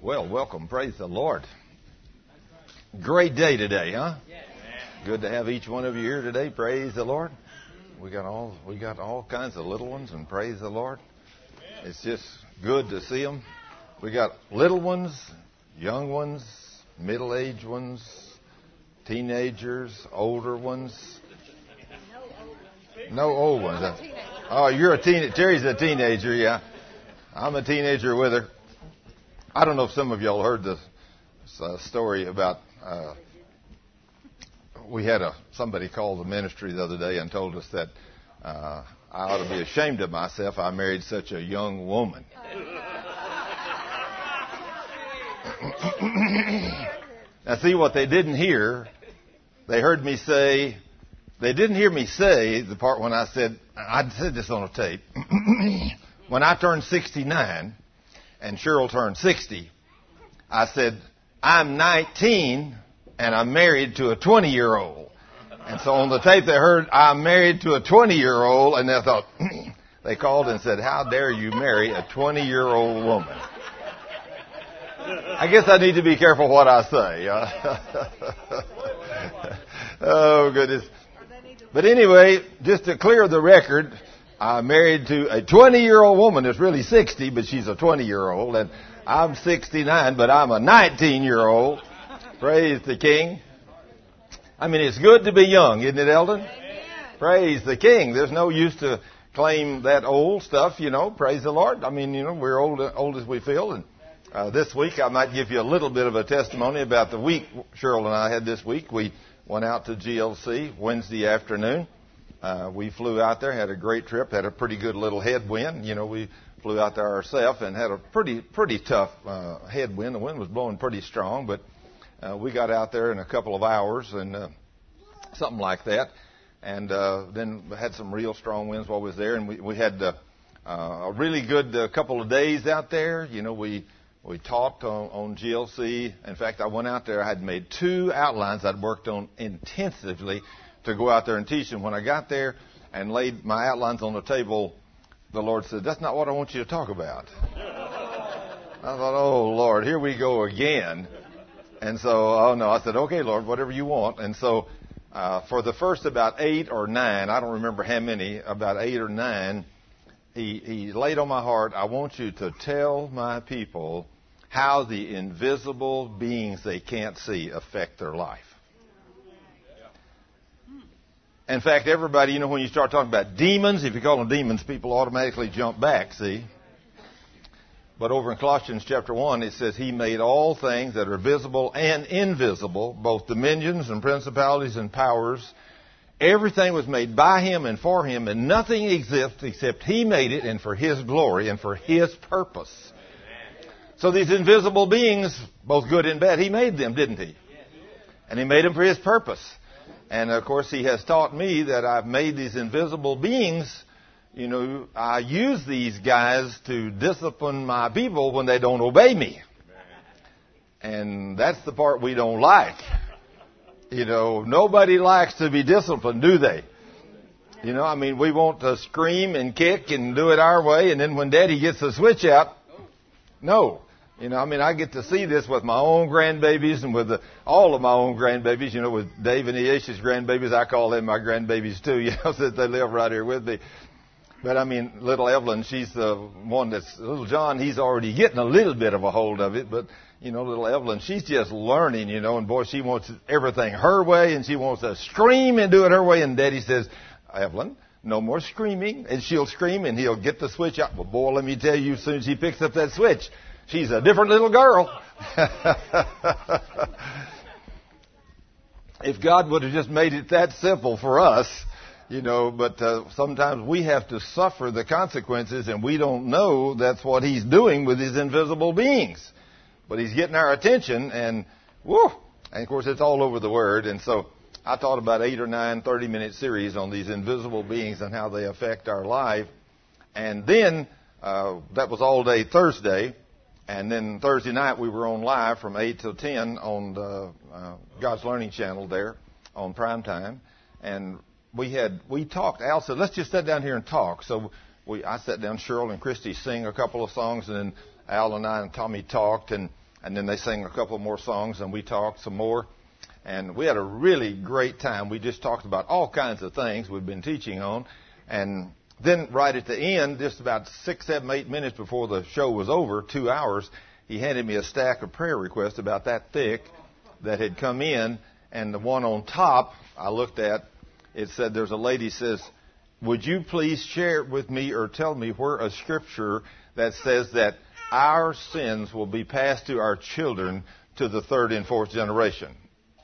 Well, welcome. Praise the Lord. Great day today, huh? Good to have each one of you here today. Praise the Lord. We got all kinds of little ones, and praise the Lord. It's just good to see them. We got little ones, young ones, middle-aged ones, teenagers, older ones. No old ones. Oh, you're a teenager. Terry's a teenager, yeah. I'm a teenager with her. I don't know if some of y'all heard this story about. We had somebody called the ministry the other day and told us that I ought to be ashamed of myself. I married such a young woman. Now, see what they didn't hear. They heard me say. They didn't hear me say the part when I said this on a tape. When I turned 69 and Cheryl turned 60, I said, I'm 19 and I'm married to a 20-year-old. And so on the tape they heard, I'm married to a 20-year-old, and they thought, they called and said, how dare you marry a 20-year-old woman? I guess I need to be careful what I say. Oh, goodness. But anyway, just to clear the record, I'm married to a 20-year-old woman that's really 60, but she's a 20-year-old. And I'm 69, but I'm a 19-year-old. Praise the King. I mean, it's good to be young, isn't it, Eldon? Amen. Praise the King. There's no use to claim that old stuff, Praise the Lord. I mean, we're old as we feel. And this week, I might give you a little bit of a testimony about the week Cheryl and I had this week. We went out to GLC Wednesday afternoon. We flew out there, had a great trip, had a pretty good little headwind. We flew out there ourselves and had a pretty tough headwind. The wind was blowing pretty strong, but we got out there in a couple of hours and something like that. And then had some real strong winds while we was there. And we had a really good couple of days out there. We taught on GLC. In fact, I went out there. I had made 2 outlines I'd worked on intensively to go out there and teach. And when I got there and laid my outlines on the table, the Lord said, that's not what I want you to talk about. I thought, oh, Lord, here we go again. And so, I said, okay, Lord, whatever you want. And so for the first about 8 or 9, I don't remember how many, about 8 or 9, he laid on my heart, I want you to tell my people how the invisible beings they can't see affect their life. In fact, everybody, when you start talking about demons, if you call them demons, people automatically jump back, see? But over in Colossians chapter 1, it says, He made all things that are visible and invisible, both dominions and principalities and powers. Everything was made by Him and for Him, and nothing exists except He made it and for His glory and for His purpose. So these invisible beings, both good and bad, He made them, didn't He? And He made them for His purpose. And, of course, He has taught me that I've made these invisible beings. I use these guys to discipline my people when they don't obey me. And that's the part we don't like. Nobody likes to be disciplined, do they? We want to scream and kick and do it our way. And then when Daddy gets the switch out, no. I get to see this with my own grandbabies and with all of my own grandbabies. With Dave and Iesh's grandbabies, I call them my grandbabies too, since they live right here with me. But little Evelyn, she's the one little John, he's already getting a little bit of a hold of it. But, little Evelyn, she's just learning, and boy, she wants everything her way, and she wants to scream and do it her way. And Daddy says, Evelyn, no more screaming. And she'll scream, and he'll get the switch out. But boy, let me tell you, as soon as he picks up that switch, she's a different little girl. If God would have just made it that simple for us, but sometimes we have to suffer the consequences, and we don't know that's what He's doing with His invisible beings. But He's getting our attention, and of course it's all over the Word. And so I taught about 8 or 9 30-minute series on these invisible beings and how they affect our life. And then that was all day Thursday. And then Thursday night we were on live from 8 till 10 on the God's Learning Channel there on prime time. And we talked. Al said, let's just sit down here and talk. So I sat down, Cheryl and Christy sing a couple of songs, and then Al and I and Tommy talked. And And then they sang a couple more songs, and we talked some more. And we had a really great time. We just talked about all kinds of things we've been teaching on. And then right at the end, just about 6, 7, 8 minutes before the show was over, 2 hours, he handed me a stack of prayer requests about that thick that had come in. And the one on top I looked at, it said, there's a lady says, would you please share with me or tell me where a scripture that says that our sins will be passed to our children to the 3rd and 4th generation?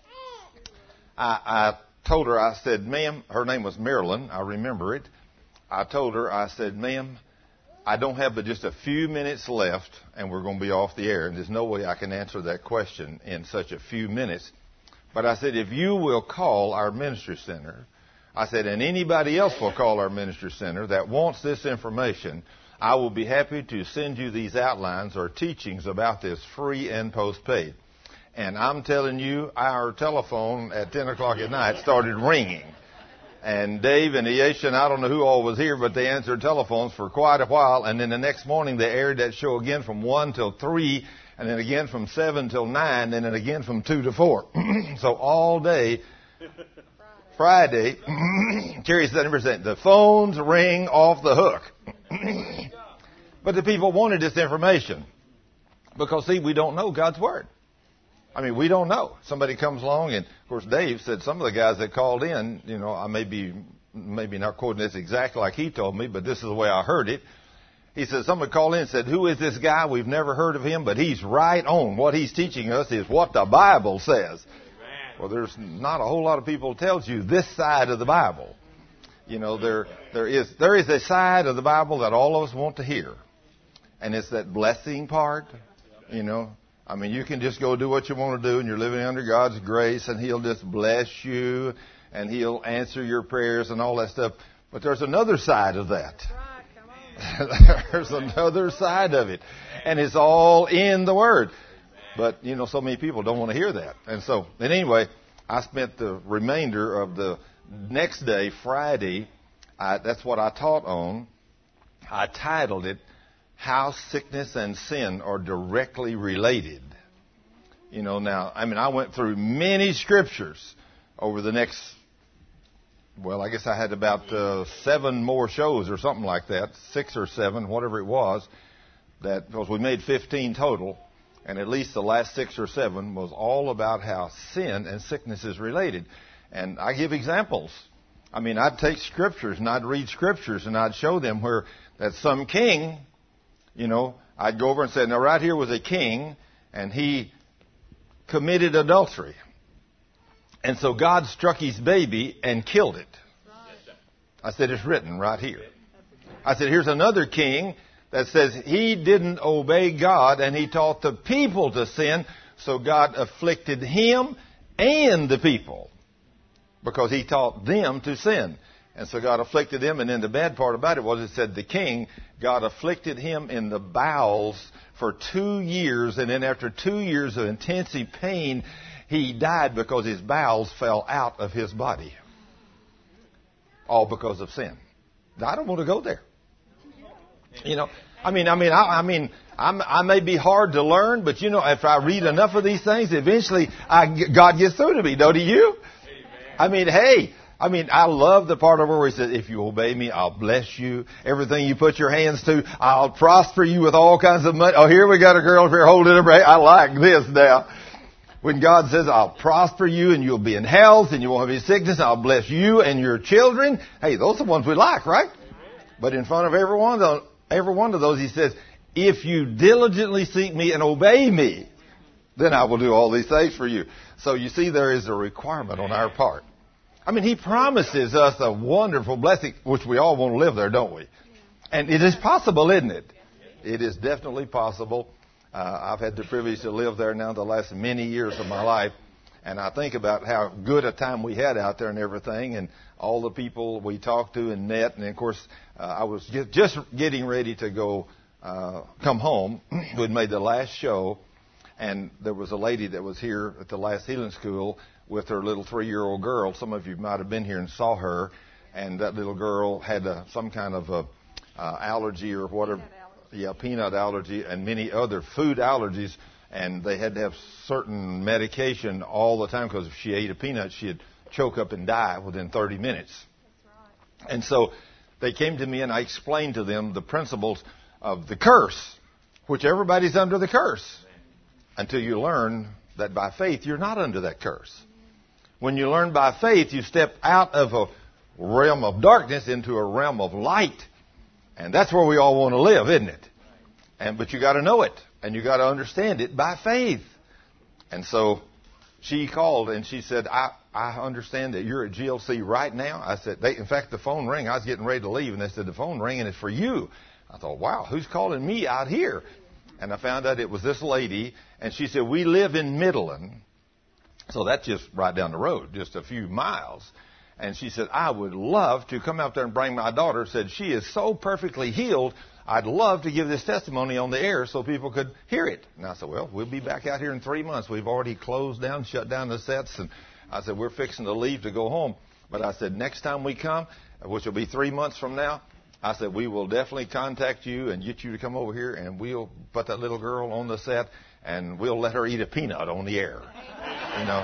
I told her, I said, ma'am, her name was Marilyn, I remember it. I told her, I said, ma'am, I don't have but just a few minutes left and we're going to be off the air. And there's no way I can answer that question in such a few minutes. But I said, if you will call our ministry center, I said, and anybody else will call our ministry center that wants this information, I will be happy to send you these outlines or teachings about this free and postpaid. And I'm telling you, our telephone at 10 o'clock at night started ringing. And Dave and Yesha, and I don't know who all was here, but they answered telephones for quite a while. And then the next morning they aired that show again from 1 till 3, and then again from 7 till 9, and then again from 2 to 4. So all day, Friday, Terry said, the phones ring off the hook. But the people wanted this information. Because, see, we don't know God's Word. I mean, we don't know. Somebody comes along, and, of course, Dave said some of the guys that called in, you know, I may be not quoting this exactly like he told me, but this is the way I heard it. He said, somebody called in and said, who is this guy? We've never heard of him, but he's right on. What he's teaching us is what the Bible says. Amen. Well, there's not a whole lot of people who tells you this side of the Bible. You know, there is a side of the Bible that all of us want to hear. And it's that blessing part, you know. I mean, you can just go do what you want to do, and you're living under God's grace, and He'll just bless you, and He'll answer your prayers and all that stuff. But there's another side of that. There's another side of it. And it's all in the Word. But, you know, so many people don't want to hear that. And so, and anyway, I spent the remainder of the next day, Friday, that's what I taught on. I titled it, How Sickness and Sin Are Directly Related. You know, now, I mean, I went through many scriptures over the next, well, I guess I had about 7 more shows or something like that, 6 or 7, whatever it was, that, because we made 15 total, and at least the last 6 or 7 was all about how sin and sickness is related. And I give examples. I mean, I'd take scriptures and I'd read scriptures and I'd show them where that some king, you know, I'd go over and say, now right here was a king, and he committed adultery. And so God struck his baby and killed it. I said, it's written right here. I said, here's another king that says he didn't obey God, and he taught the people to sin, so God afflicted him and the people because he taught them to sin. And so God afflicted them, and then the bad part about it was it said the king, God afflicted him in the bowels for 2 years, and then after 2 years of intensive pain, he died because his bowels fell out of his body. All because of sin. I don't want to go there. You know, I may be hard to learn, but you know, if I read enough of these things, eventually God gets through to me, don't you? Amen. I love the part of where he says, if you obey me, I'll bless you. Everything you put your hands to, I'll prosper you with all kinds of money. Oh, here we got a girl here holding a break. I like this now. When God says, I'll prosper you and you'll be in health and you won't have any sickness, I'll bless you and your children. Hey, those are the ones we like, right? But in front of every one of those, he says, if you diligently seek me and obey me, then I will do all these things for you. So you see, there is a requirement on our part. I mean, he promises us a wonderful blessing, which we all want to live there, don't we? And it is possible, isn't it? It is definitely possible. I've had the privilege to live there now the last many years of my life. And I think about how good a time we had out there and everything, and all the people we talked to and met. And, of course, I was just getting ready to go come home. We'd made the last show, and there was a lady that was here at the last healing school with her little 3-year-old girl. Some of you might have been here and saw her. And that little girl had some kind of allergy or whatever. Yeah, peanut allergy and many other food allergies. and they had to have certain medication all the time because if she ate a peanut, she'd choke up and die within 30 minutes. That's right. And so they came to me, and I explained to them the principles of the curse, which everybody's under the curse, until you learn that by faith you're not under that curse. When you learn by faith, you step out of a realm of darkness into a realm of light. And that's where we all want to live, isn't it? But you got to know it, and you got to understand it by faith. And so she called, and she said, I understand that you're at GLC right now. I said, in fact, the phone rang. I was getting ready to leave, and they said, the phone ringing is for you. I thought, wow, who's calling me out here? And I found out it was this lady, and she said, we live in Midland. So that's just right down the road, just a few miles. And she said, I would love to come out there and bring my daughter. Said, she is so perfectly healed, I'd love to give this testimony on the air so people could hear it. And I said, well, we'll be back out here in 3 months. We've already closed down, shut down the sets. And I said, we're fixing to leave to go home. But I said, next time we come, which will be 3 months from now, I said, we will definitely contact you and get you to come over here, and we'll put that little girl on the set, and we'll let her eat a peanut on the air. You know.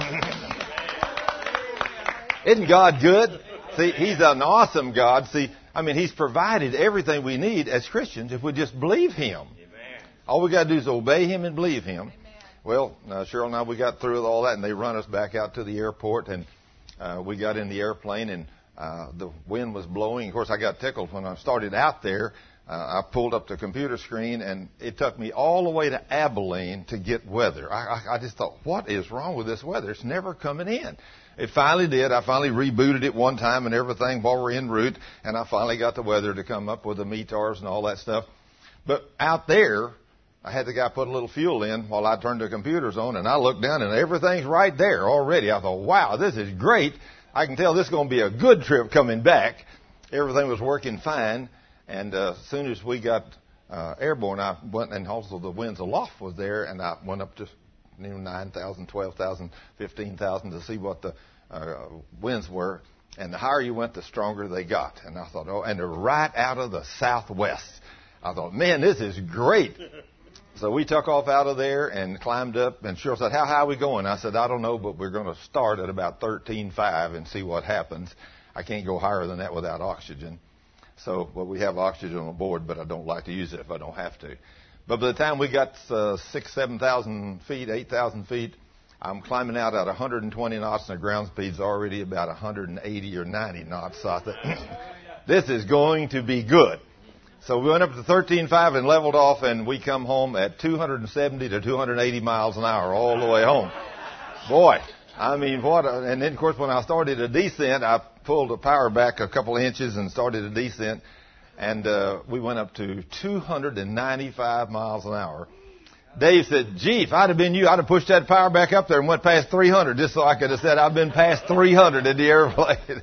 Isn't God good? See, He's an awesome God. See, I mean, He's provided everything we need as Christians if we just believe Him. Amen. All we got to do is obey Him and believe Him. Amen. Well, Cheryl and I, we got through with all that, and they run us back out to the airport, and we got in the airplane, and the wind was blowing. Of course, I got tickled when I started out there. I pulled up the computer screen, and it took me all the way to Abilene to get weather. I just thought, what is wrong with this weather? It's never coming in. It finally did. I finally rebooted it one time and everything while we're en route, and I finally got the weather to come up with the METARs and all that stuff. But out there, I had the guy put a little fuel in while I turned the computers on, and I looked down, and everything's right there already. I thought, wow, this is great. I can tell this is going to be a good trip coming back. Everything was working fine. And as soon as we got airborne, I went, and also the winds aloft was there, and I went up to 9,000, 12,000, 15,000 to see what the winds were. And the higher you went, the stronger they got. And I thought, oh, and they're right out of the southwest. I thought, man, this is great. So we took off out of there and climbed up, and Cheryl said, how high are we going? I said, I don't know, but we're going to start at about 13.5 and see what happens. I can't go higher than that without oxygen. So, well, we have oxygen on board, but I don't like to use it if I don't have to. But by the time we got 6,000, 7,000 feet, 8,000 feet, I'm climbing out at 120 knots, and the ground speed's already about 180 or 90 knots. So I thought, this is going to be good. So we went up to 13.5 and leveled off, and we come home at 270 to 280 miles an hour all the way home. Boy, I mean, and then, of course, when I started a descent, I pulled the power back a couple of inches and started a descent, and we went up to 295 miles an hour. Dave said, gee, if I'd have been you, I'd have pushed that power back up there and went past 300 just so I could have said I've been past 300 in the airplane.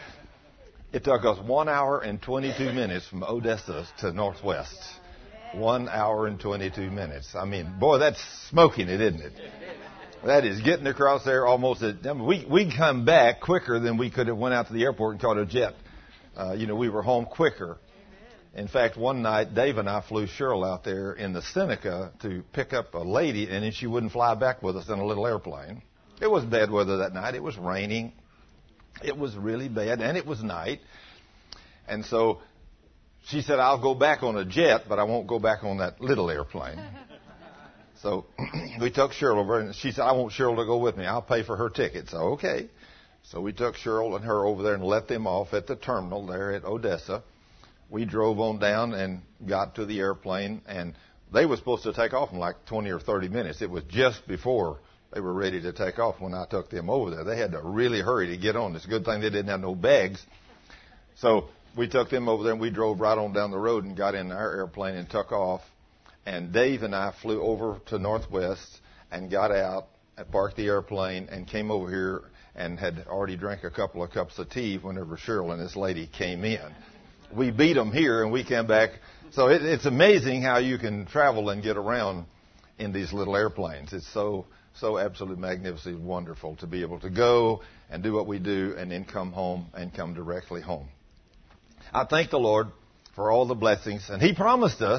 It took us 1 hour and 22 minutes from Odessa to Northwest. 1 hour and 22 minutes. I mean, boy, that's smoking it, isn't it? That is getting across there almost. We come back quicker than we could have went out to the airport and caught a jet. We were home quicker. In fact, one night, Dave and I flew Cheryl out there in the Seneca to pick up a lady, and then she wouldn't fly back with us in a little airplane. It was bad weather that night. It was raining. It was really bad, and it was night. And so she said, I'll go back on a jet, but I won't go back on that little airplane. So we took Cheryl over, and she said, I want Cheryl to go with me. I'll pay for her ticket. So, okay. So we took Cheryl and her over there and let them off at the terminal there at Odessa. We drove on down and got to the airplane, and they were supposed to take off in like 20 or 30 minutes. It was just before they were ready to take off when I took them over there. They had to really hurry to get on. It's a good thing they didn't have no bags. So we took them over there, and we drove right on down the road and got in our airplane and took off. And Dave and I flew over to Northwest and got out and parked the airplane and came over here and had already drank a couple of cups of tea whenever Cheryl and this lady came in. We beat them here, and we came back. So it's amazing how you can travel and get around in these little airplanes. It's so absolutely magnificent, wonderful to be able to go and do what we do and then come home and come directly home. I thank the Lord for all the blessings. And He promised us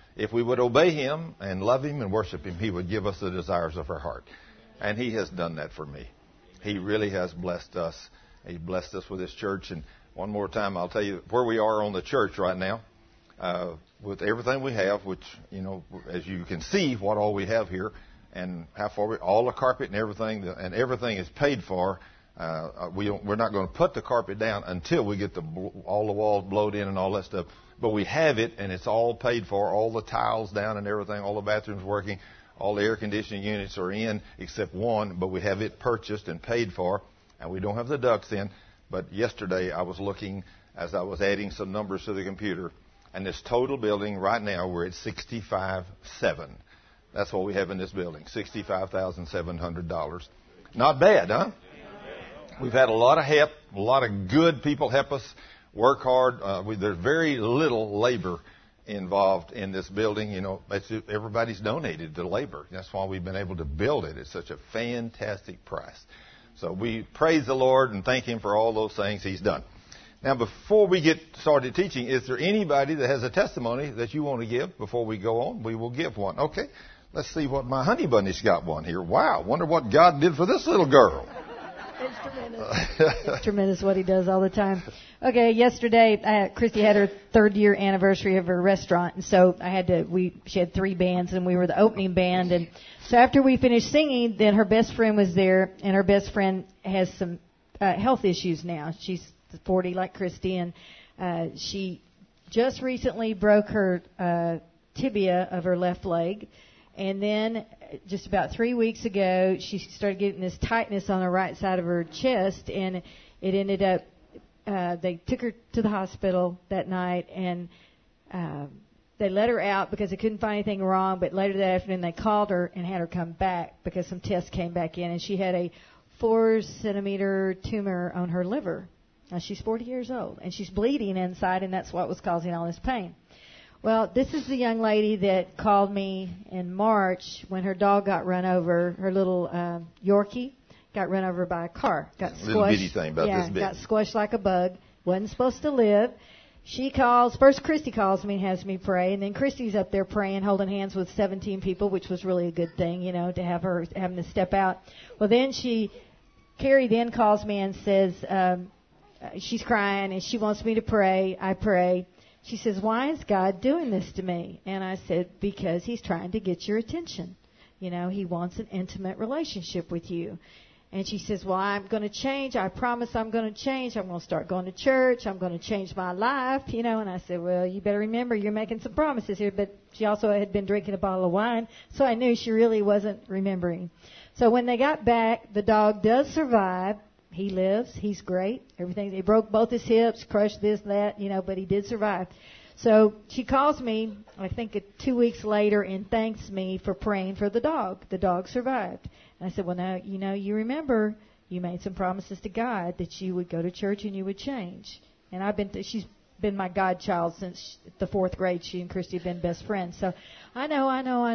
if we would obey Him and love Him and worship Him, He would give us the desires of our heart. And He has done that for me. He really has blessed us. He blessed us with His church. And one more time, I'll tell you where we are on the church right now. With everything we have, which, as you can see, what all we have here, and how far all the carpet and everything is paid for. We're not going to put the carpet down until we get all the walls blowed in and all that stuff. But we have it, and it's all paid for. All the tiles down and everything, all the bathrooms working, all the air conditioning units are in except one. But we have it purchased and paid for, and we don't have the ducts in. But yesterday I was looking as I was adding some numbers to the computer, and this total building right now we're at $65,700. That's what we have in this building, $65,700. Not bad, huh? We've had a lot of help. A lot of good people help us work hard. There's very little labor involved in this building. Everybody's donated to labor. That's why we've been able to build it at such a fantastic price. So we praise the Lord and thank Him for all those things He's done. Now, before we get started teaching, is there anybody that has a testimony that you want to give before we go on? We will give one. Okay. Let's see what my honey bunny's got one here. Wow. Wonder what God did for this little girl. It's tremendous. It's tremendous what He does all the time. Okay, yesterday, Christy had her 3rd year anniversary of her restaurant, and so she had 3 bands, and we were the opening band. And so after we finished singing, then her best friend was there, and her best friend has some health issues now. She's 40 like Christy, and she just recently broke her tibia of her left leg. And then just about 3 weeks ago, she started getting this tightness on the right side of her chest, and it ended up, they took her to the hospital that night, and they let her out because they couldn't find anything wrong, but later that afternoon they called her and had her come back because some tests came back in, and she had a 4-centimeter tumor on her liver. Now, she's 40 years old, and she's bleeding inside, and that's what was causing all this pain. Well, this is the young lady that called me in March when her dog got run over. Her little Yorkie got run over by a car. Got squished. Little bitty thing about this big. Got squished like a bug. Wasn't supposed to live. She calls. First, Christy calls me and has me pray, and then Christy's up there praying, holding hands with 17 people, which was really a good thing, to have her having to step out. Well, then Carrie then calls me and says she's crying and she wants me to pray. I pray. She says, why is God doing this to me? And I said, because He's trying to get your attention. He wants an intimate relationship with you. And she says, well, I'm going to change. I promise I'm going to change. I'm going to start going to church. I'm going to change my life, And I said, well, you better remember you're making some promises here. But she also had been drinking a bottle of wine, so I knew she really wasn't remembering. So when they got back, the dog does survive. He lives. He's great. Everything. He broke both his hips, crushed this, that, but he did survive. So she calls me, I think 2 weeks later, and thanks me for praying for the dog. The dog survived. And I said, well, now, you remember you made some promises to God that you would go to church and you would change. And she's been my godchild since the 4th grade. She and Christy have been best friends. So I know.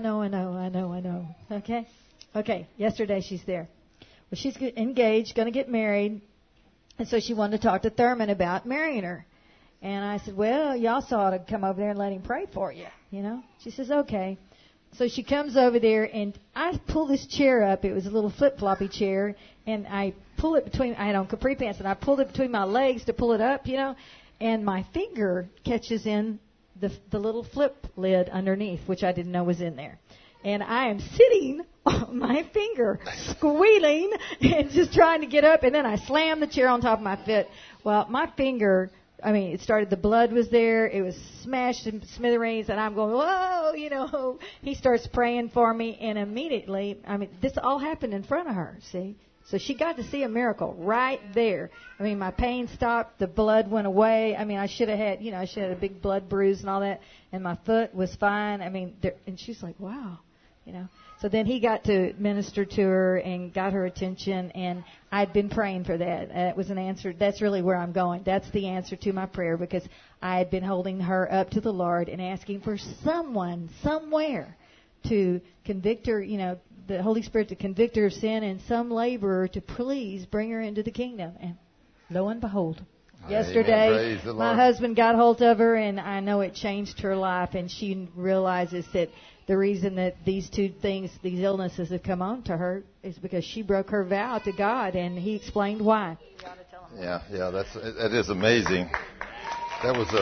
Okay. Yesterday she's there. Well, she's engaged, going to get married, and so she wanted to talk to Thurman about marrying her. And I said, well, you also ought to come over there and let him pray for you, She says, okay. So she comes over there, and I pull this chair up. It was a little flip-floppy chair, and I pull it I had on capri pants, and I pulled it between my legs to pull it up, and my finger catches in the little flip lid underneath, which I didn't know was in there. And I am sitting on my finger, squealing and just trying to get up. And then I slammed the chair on top of my foot. Well, my finger, it started, the blood was there. It was smashed in smithereens. And I'm going, whoa, He starts praying for me. And immediately, this all happened in front of her, see. So she got to see a miracle right there. My pain stopped. The blood went away. I should have had, a big blood bruise and all that. And my foot was fine. And she's like, wow. So then he got to minister to her and got her attention, and I'd been praying for that. That was an answer. That's really where I'm going. That's the answer to my prayer, because I had been holding her up to the Lord and asking for someone, somewhere, to convict her, the Holy Spirit to convict her of sin, and some laborer to please bring her into the kingdom. And lo and behold, Yesterday, my husband got hold of her, and I know it changed her life, and she realizes that the reason that these two things, these illnesses have come on to her is because she broke her vow to God, and he explained why. Yeah, that is amazing. That was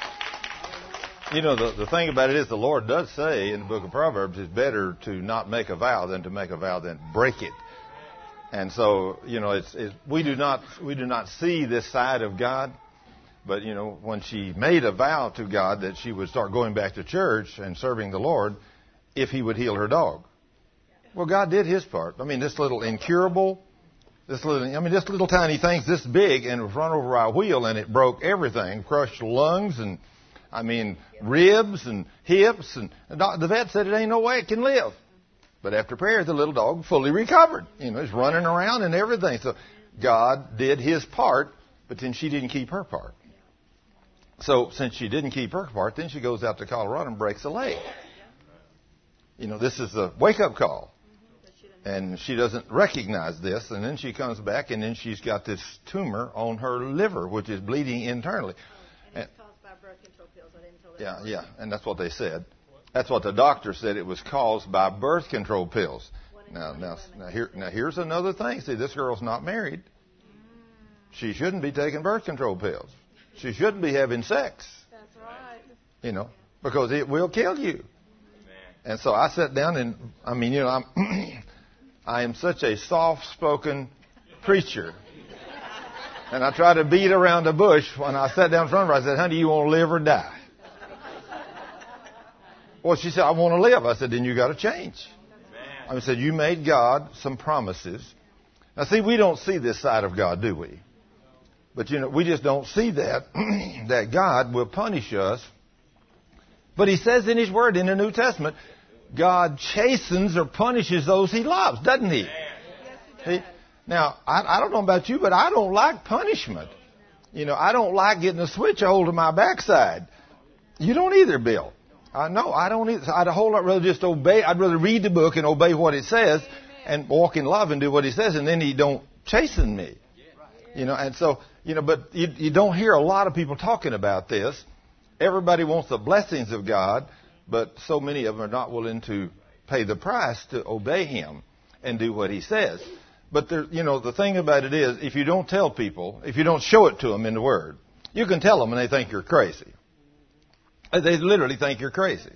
the thing about it is the Lord does say in the book of Proverbs, it's better to not make a vow than to make a vow than break it. And so, we do not see this side of God. But, when she made a vow to God that she would start going back to church and serving the Lord if he would heal her dog. Well, God did his part. I mean, this little incurable, this little tiny thing's this big and it was run over by a wheel and it broke everything, crushed lungs and, ribs and hips. And the vet said it ain't no way it can live. But after prayer, the little dog fully recovered. It's running around and everything. So God did his part, but then she didn't keep her part. So since she didn't keep her part, then she goes out to Colorado and breaks a leg. This is a wake-up call. And she doesn't recognize this. And then she comes back, and then she's got this tumor on her liver, which is bleeding internally. And it's caused by birth control pills. I didn't tell that. Yeah, and that's what they said. That's what the doctor said. It was caused by birth control pills. Now here's another thing. See, this girl's not married. She shouldn't be taking birth control pills. She shouldn't be having sex. That's right. Because it will kill you. And so I sat down and, I am such a soft-spoken preacher. And I try to beat around the bush. When I sat down in front of her, I said, honey, you want to live or die? Well, she said, I want to live. I said, then you got to change. I said, you made God some promises. Now, see, we don't see this side of God, do we? But, we just don't see that, that God will punish us. But he says in his word in the New Testament, God chastens or punishes those he loves, doesn't he? Now, I don't know about you, but I don't like punishment. I don't like getting a switch a hold of my backside. You don't either, Bill. No, I don't either. I'd a whole lot rather just obey. I'd rather read the book and obey what it says and walk in love and do what he says, and then he don't chasten me. And so, but you don't hear a lot of people talking about this. Everybody wants the blessings of God, but so many of them are not willing to pay the price to obey him and do what he says. But the thing about it is, if you don't tell people, if you don't show it to them in the Word, you can tell them and they think you're crazy. They literally think you're crazy.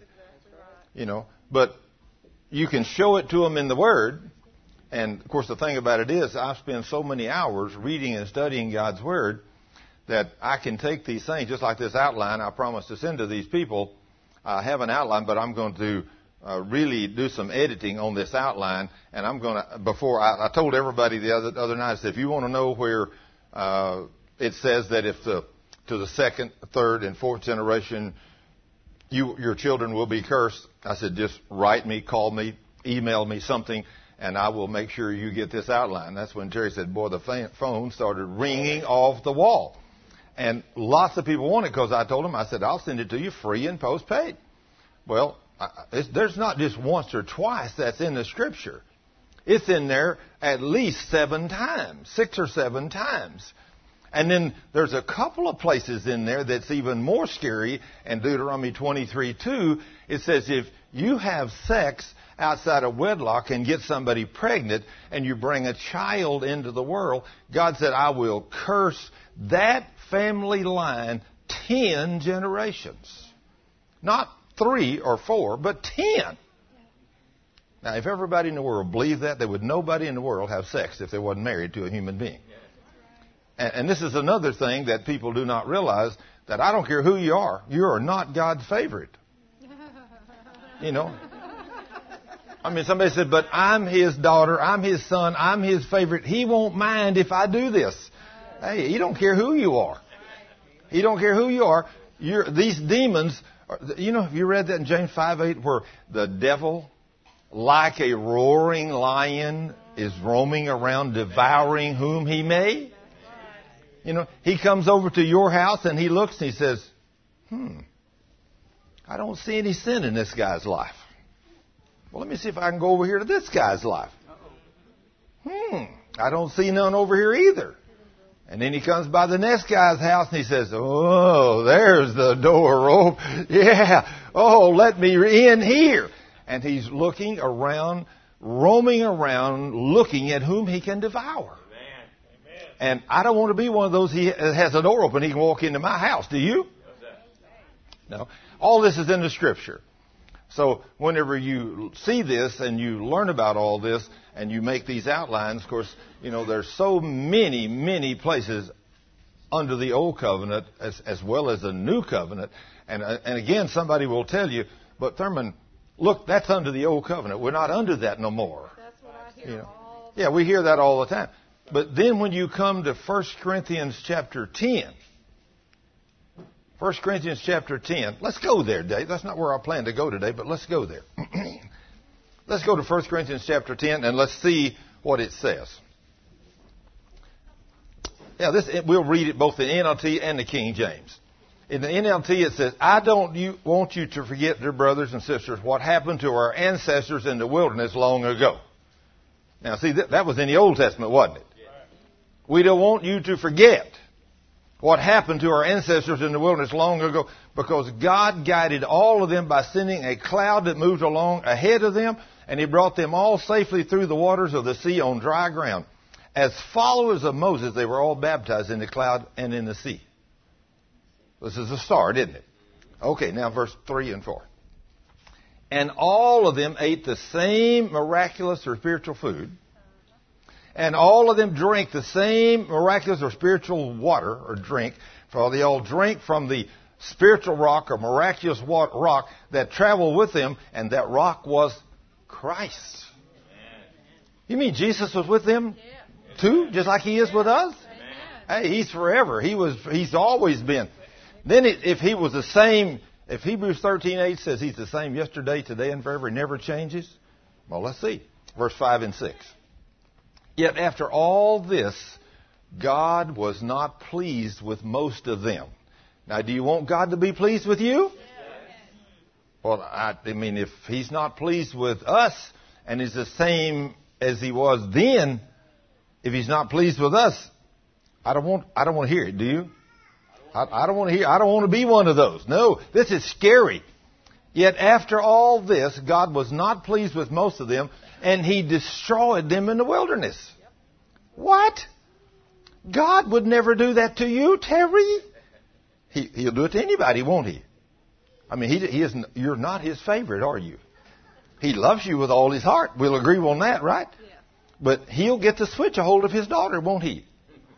But you can show it to them in the Word. And, of course, the thing about it is, I spend so many hours reading and studying God's Word that I can take these things, just like this outline I promised to send to these people. I have an outline, but I'm going to really do some editing on this outline. And I'm going to, I told everybody the other night, I said, if you want to know where it says that if to the second, third, and fourth generation, your children will be cursed, I said, just write me, call me, email me something, and I will make sure you get this outline. That's when Terry said, boy, the phone started ringing off the wall. And lots of people want it because I told them, I said, I'll send it to you free and postpaid. Well, there's not just once or twice that's in the Scripture. It's in there at least 7 times, 6 or 7 times. And then there's a couple of places in there that's even more scary. In Deuteronomy 23:2, it says if you have sex outside of wedlock and get somebody pregnant and you bring a child into the world, God said, I will curse that family line 10 generations. Not 3 or 4, but 10. Now, if everybody in the world believed that, there would nobody in the world have sex if they wasn't married to a human being. And this is another thing that people do not realize, that I don't care who you are not God's favorite. Somebody said, but I'm his daughter, I'm his son, I'm his favorite. He won't mind if I do this. Hey, he don't care who you are. He don't care who you are. These demons, have you read that in James 5:8, where the devil, like a roaring lion, is roaming around devouring whom he may? He comes over to your house and he looks and he says, I don't see any sin in this guy's life. Well, let me see if I can go over here to this guy's life. I don't see none over here either. And then he comes by the next guy's house and he says, oh, there's the door open. Yeah. Oh, let me in here. And he's looking around, roaming around, looking at whom he can devour. Amen. And I don't want to be one of those he has a door open, he can walk into my house. Do you? No. All this is in the Scripture. So whenever you see this and you learn about all this and you make these outlines, of course, you know, there's so many, many places under the Old Covenant as well as the New Covenant. And again, somebody will tell you, but Thurman, look, that's under the Old Covenant. We're not under that no more. That's what I hear all the time. Yeah, we hear that all the time. But then when you come to 1 Corinthians chapter 10, 1 Corinthians chapter 10. Let's go there, Dave. That's not where I plan to go today, but let's go there. Let's go to 1 Corinthians chapter 10 and let's see what it says. Yeah, we'll read it both in NLT and the King James. In the NLT it says, I don't want you to forget, dear brothers and sisters, what happened to our ancestors in the wilderness long ago. Now, see, that was in the Old Testament, wasn't it? We don't want you to forget what happened to our ancestors in the wilderness long ago, because God guided all of them by sending a cloud that moved along ahead of them, and He brought them all safely through the waters of the sea on dry ground. As followers of Moses, they were all baptized in the cloud and in the sea. This is a start, isn't it? Okay, now verse 3 and 4. And all of them ate the same miraculous or spiritual food, and all of them drank the same miraculous or spiritual water or drink, for they all drank from the spiritual rock or miraculous rock that traveled with them, and that rock was Christ. You mean Jesus was with them too, just like He is with us? Hey, He's forever. He's always been. Then if He was the same, if Hebrews 13:8 says He's the same yesterday, today, and forever, He never changes, well, let's see. Verse 5 and 6. Yet after all this, God was not pleased with most of them. Now, do you want God to be pleased with you? Yes. Well, I mean, if He's not pleased with us and is the same as He was then, if He's not pleased with us, I don't want to hear it. Do you? I don't want to hear. I don't want to be one of those. No, this is scary. Yet after all this, God was not pleased with most of them, and He destroyed them in the wilderness. Yep. What? God would never do that to you, Terry? He'll do it to anybody, won't He? I mean, He isn't. You're not His favorite, are you? He loves you with all His heart. We'll agree on that, right? Yeah. But He'll get to switch a hold of His daughter, won't He?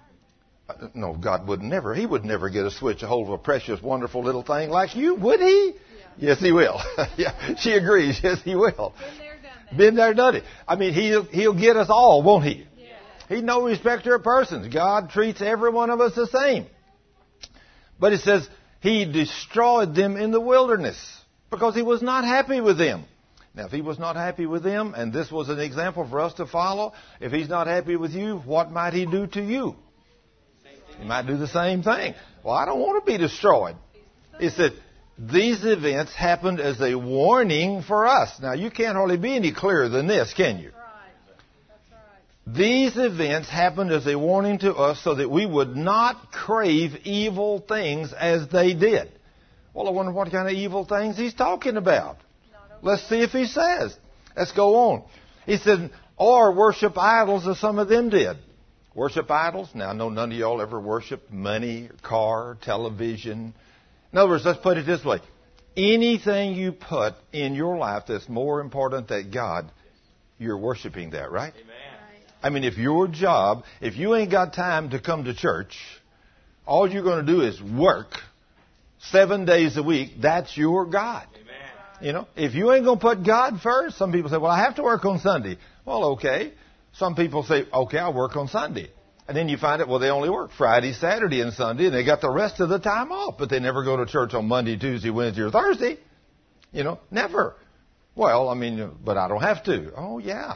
No, God would never. He would never get a switch a hold of a precious, wonderful little thing like you, would He? Yes, He will. Yeah, she agrees. Yes, He will. Been there, done it. I mean, He'll get us all, won't He? Yeah. He's no respecter of persons. God treats every one of us the same. But it says He destroyed them in the wilderness because He was not happy with them. Now, if He was not happy with them, and this was an example for us to follow, if He's not happy with you, what might He do to you? He might do the same thing. Well, I don't want to be destroyed. It said, these events happened as a warning for us. Now, you can't hardly be any clearer than this, can you? That's right. These events happened as a warning to us so that we would not crave evil things as they did. Well, I wonder what kind of evil things He's talking about. Let's see if He says. Let's go on. He said, or worship idols as some of them did. Worship idols? Now, I know none of y'all ever worship money, car, television. In other words, let's put it this way. Anything you put in your life that's more important than God, you're worshiping that, right? Amen. I mean, if your job, if you ain't got time to come to church, all you're going to do is work 7 days a week, that's your God. Amen. You know, if you ain't going to put God first, some people say, well, I have to work on Sunday. Well, okay. Some people say, okay, I'll work on Sunday. And then you find out, well, they only work Friday, Saturday, and Sunday, and they got the rest of the time off. But they never go to church on Monday, Tuesday, Wednesday, or Thursday. You know, never. Well, I mean, but I don't have to. Oh, yeah.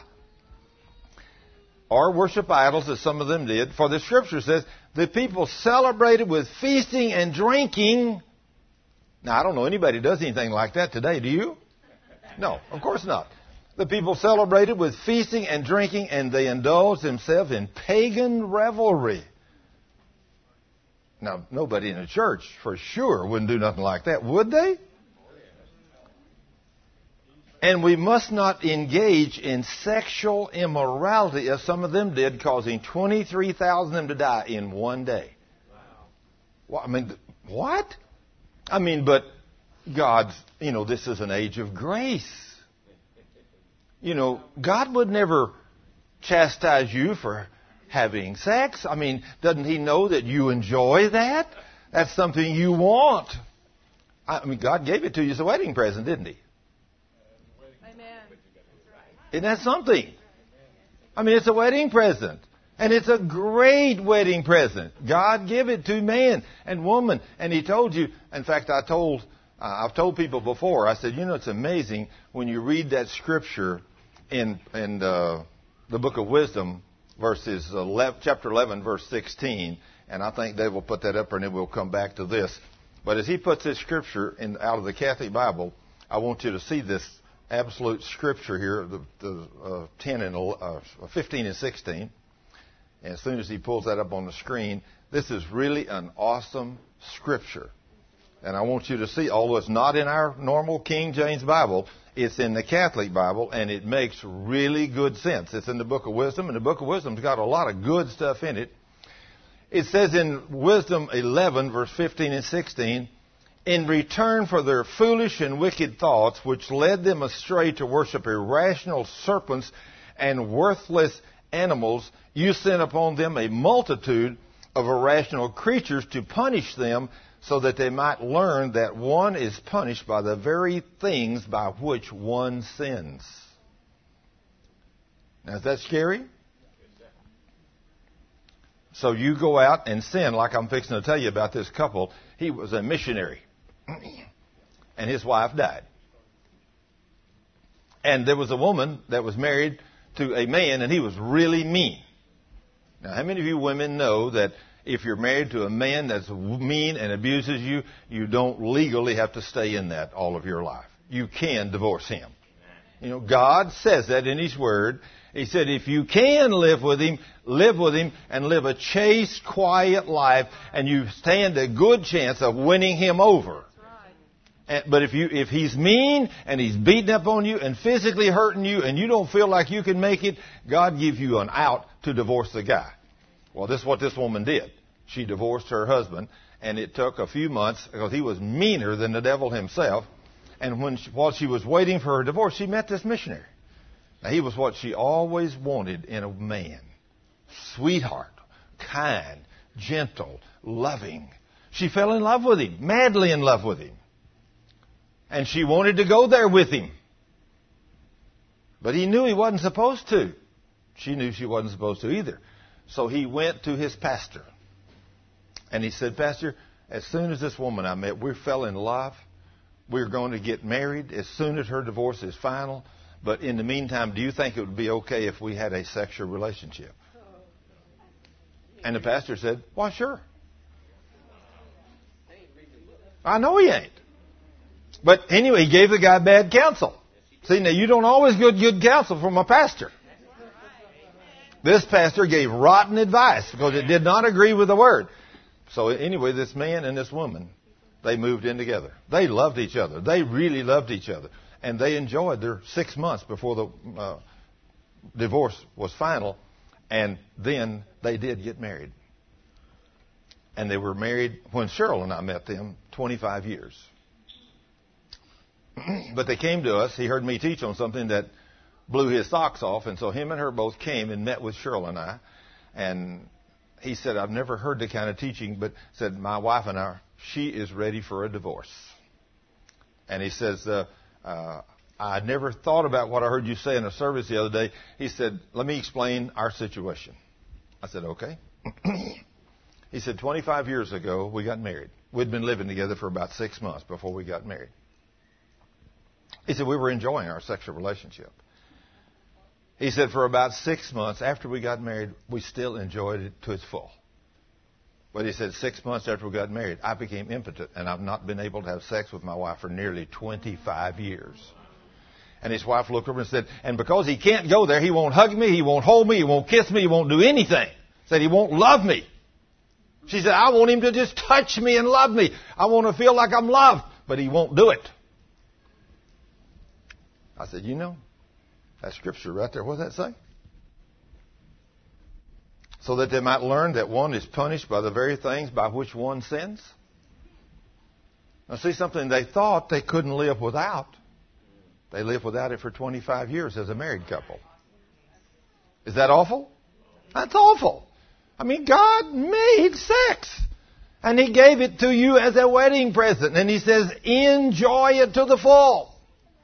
Or worship idols, as some of them did. For the Scripture says, the people celebrated with feasting and drinking. Now, I don't know anybody who does anything like that today. Do you? No, of course not. The people celebrated with feasting and drinking, and they indulged themselves in pagan revelry. Now, nobody in the church for sure wouldn't do nothing like that, would they? And we must not engage in sexual immorality as some of them did, causing 23,000 of them to die in one day. Well, I mean, what? I mean, but God's, this is an age of grace. God would never chastise you for having sex. I mean, doesn't He know that you enjoy that? That's something you want. I mean, God gave it to you as a wedding present, didn't He? Isn't that something? I mean, it's a wedding present. And it's a great wedding present. God gave it to man and woman. And He told you, in fact, I've told people before, I said, it's amazing when you read that scripture in the book of Wisdom, chapter 11, verse 16. And I think Dave will put that up and then we'll come back to this. But as he puts this scripture out of the Catholic Bible, I want you to see this absolute scripture here, the 15 and 16. And as soon as he pulls that up on the screen, this is really an awesome scripture. And I want you to see, although it's not in our normal King James Bible, it's in the Catholic Bible, and it makes really good sense. It's in the Book of Wisdom, and the Book of Wisdom's got a lot of good stuff in it. It says in Wisdom 11, verse 15 and 16, in return for their foolish and wicked thoughts, which led them astray to worship irrational serpents and worthless animals, you sent upon them a multitude of irrational creatures to punish them, so that they might learn that one is punished by the very things by which one sins. Now, is that scary? So you go out and sin, like I'm fixing to tell you about this couple. He was a missionary, and his wife died. And there was a woman that was married to a man, and he was really mean. Now, how many of you women know that if you're married to a man that's mean and abuses you, you don't legally have to stay in that all of your life? You can divorce him. God says that in His Word. He said, if you can live with him and live a chaste, quiet life, and you stand a good chance of winning him over. But if he's mean and he's beating up on you and physically hurting you and you don't feel like you can make it, God gives you an out to divorce the guy. Well, this is what this woman did. She divorced her husband, and it took a few months because he was meaner than the devil himself. And while she was waiting for her divorce, she met this missionary. Now, he was what she always wanted in a man. Sweetheart, kind, gentle, loving. She fell in love with him, madly in love with him. And she wanted to go there with him. But he knew he wasn't supposed to. She knew she wasn't supposed to either. So he went to his pastor. And he said, Pastor, as soon as this woman I met, we fell in love. We're going to get married as soon as her divorce is final. But in the meantime, do you think it would be okay if we had a sexual relationship? And the pastor said, why, sure. I know he ain't. But anyway, he gave the guy bad counsel. See, now you don't always get good counsel from a pastor. This pastor gave rotten advice because it did not agree with the Word. So anyway, this man and this woman, they moved in together. They loved each other. They really loved each other. And they enjoyed their 6 months before the divorce was final. And then they did get married. And they were married when Cheryl and I met them, 25 years. But they came to us. He heard me teach on something that blew his socks off. And so him and her both came and met with Cheryl and I. And he said, I've never heard the kind of teaching, but said, my wife and I, she is ready for a divorce. And he says, I never thought about what I heard you say in a service the other day. He said, let me explain our situation. I said, okay. He said, 25 years ago, we got married. We'd been living together for about 6 months before we got married. He said, we were enjoying our sexual relationship. He said, for about 6 months after we got married, we still enjoyed it to its full. But he said, 6 months after we got married, I became impotent, and I've not been able to have sex with my wife for nearly 25 years. And his wife looked over and said, and because he can't go there, he won't hug me, he won't hold me, he won't kiss me, he won't do anything. Said he won't love me. She said, I want him to just touch me and love me. I want to feel like I'm loved. But he won't do it. I said, you know, that scripture right there, what does that say? So that they might learn that one is punished by the very things by which one sins. Now see, something they thought they couldn't live without. They lived without it for 25 years as a married couple. Is that awful? That's awful. I mean, God made sex. And He gave it to you as a wedding present. And He says, enjoy it to the full.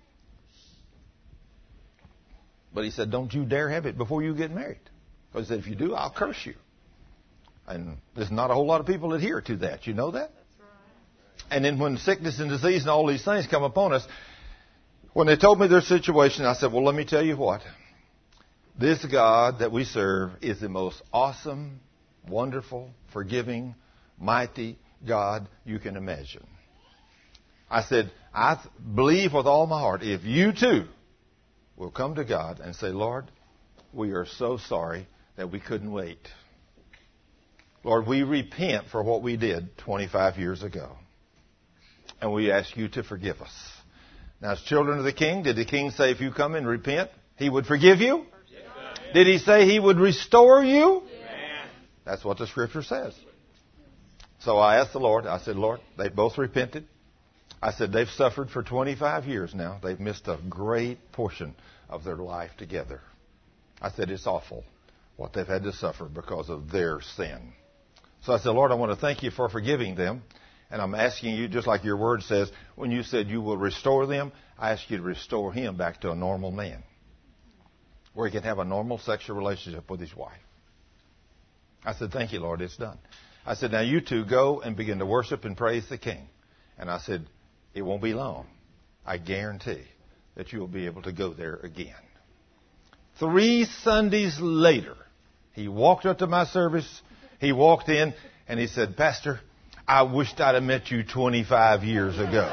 But He said, don't you dare have it before you get married. Because He said, if you do, I'll curse you. And there's not a whole lot of people adhere to that. You know that? And then when sickness and disease and all these things come upon us, when they told me their situation, I said, well, let me tell you what. This God that we serve is the most awesome, wonderful, forgiving, mighty God you can imagine. I said, I believe with all my heart, if you too will come to God and say, Lord, we are so sorry that we couldn't wait. Lord, we repent for what we did 25 years ago. And we ask you to forgive us. Now, as children of the King, did the King say if you come and repent, He would forgive you? Yes. Did He say He would restore you? Yes. That's what the Scripture says. So I asked the Lord, I said, Lord, they both repented. I said, they've suffered for 25 years now. They've missed a great portion of their life together. I said, it's awful what they've had to suffer because of their sin. So I said, Lord, I want to thank you for forgiving them. And I'm asking you, just like your word says, when you said you will restore them, I ask you to restore him back to a normal man, where he can have a normal sexual relationship with his wife. I said, thank you, Lord, it's done. I said, now you two go and begin to worship and praise the King. And I said, it won't be long. I guarantee that you will be able to go there again. 3 Sundays later, he walked up to my service. He walked in and he said, Pastor, I wished I'd have met you 25 years ago.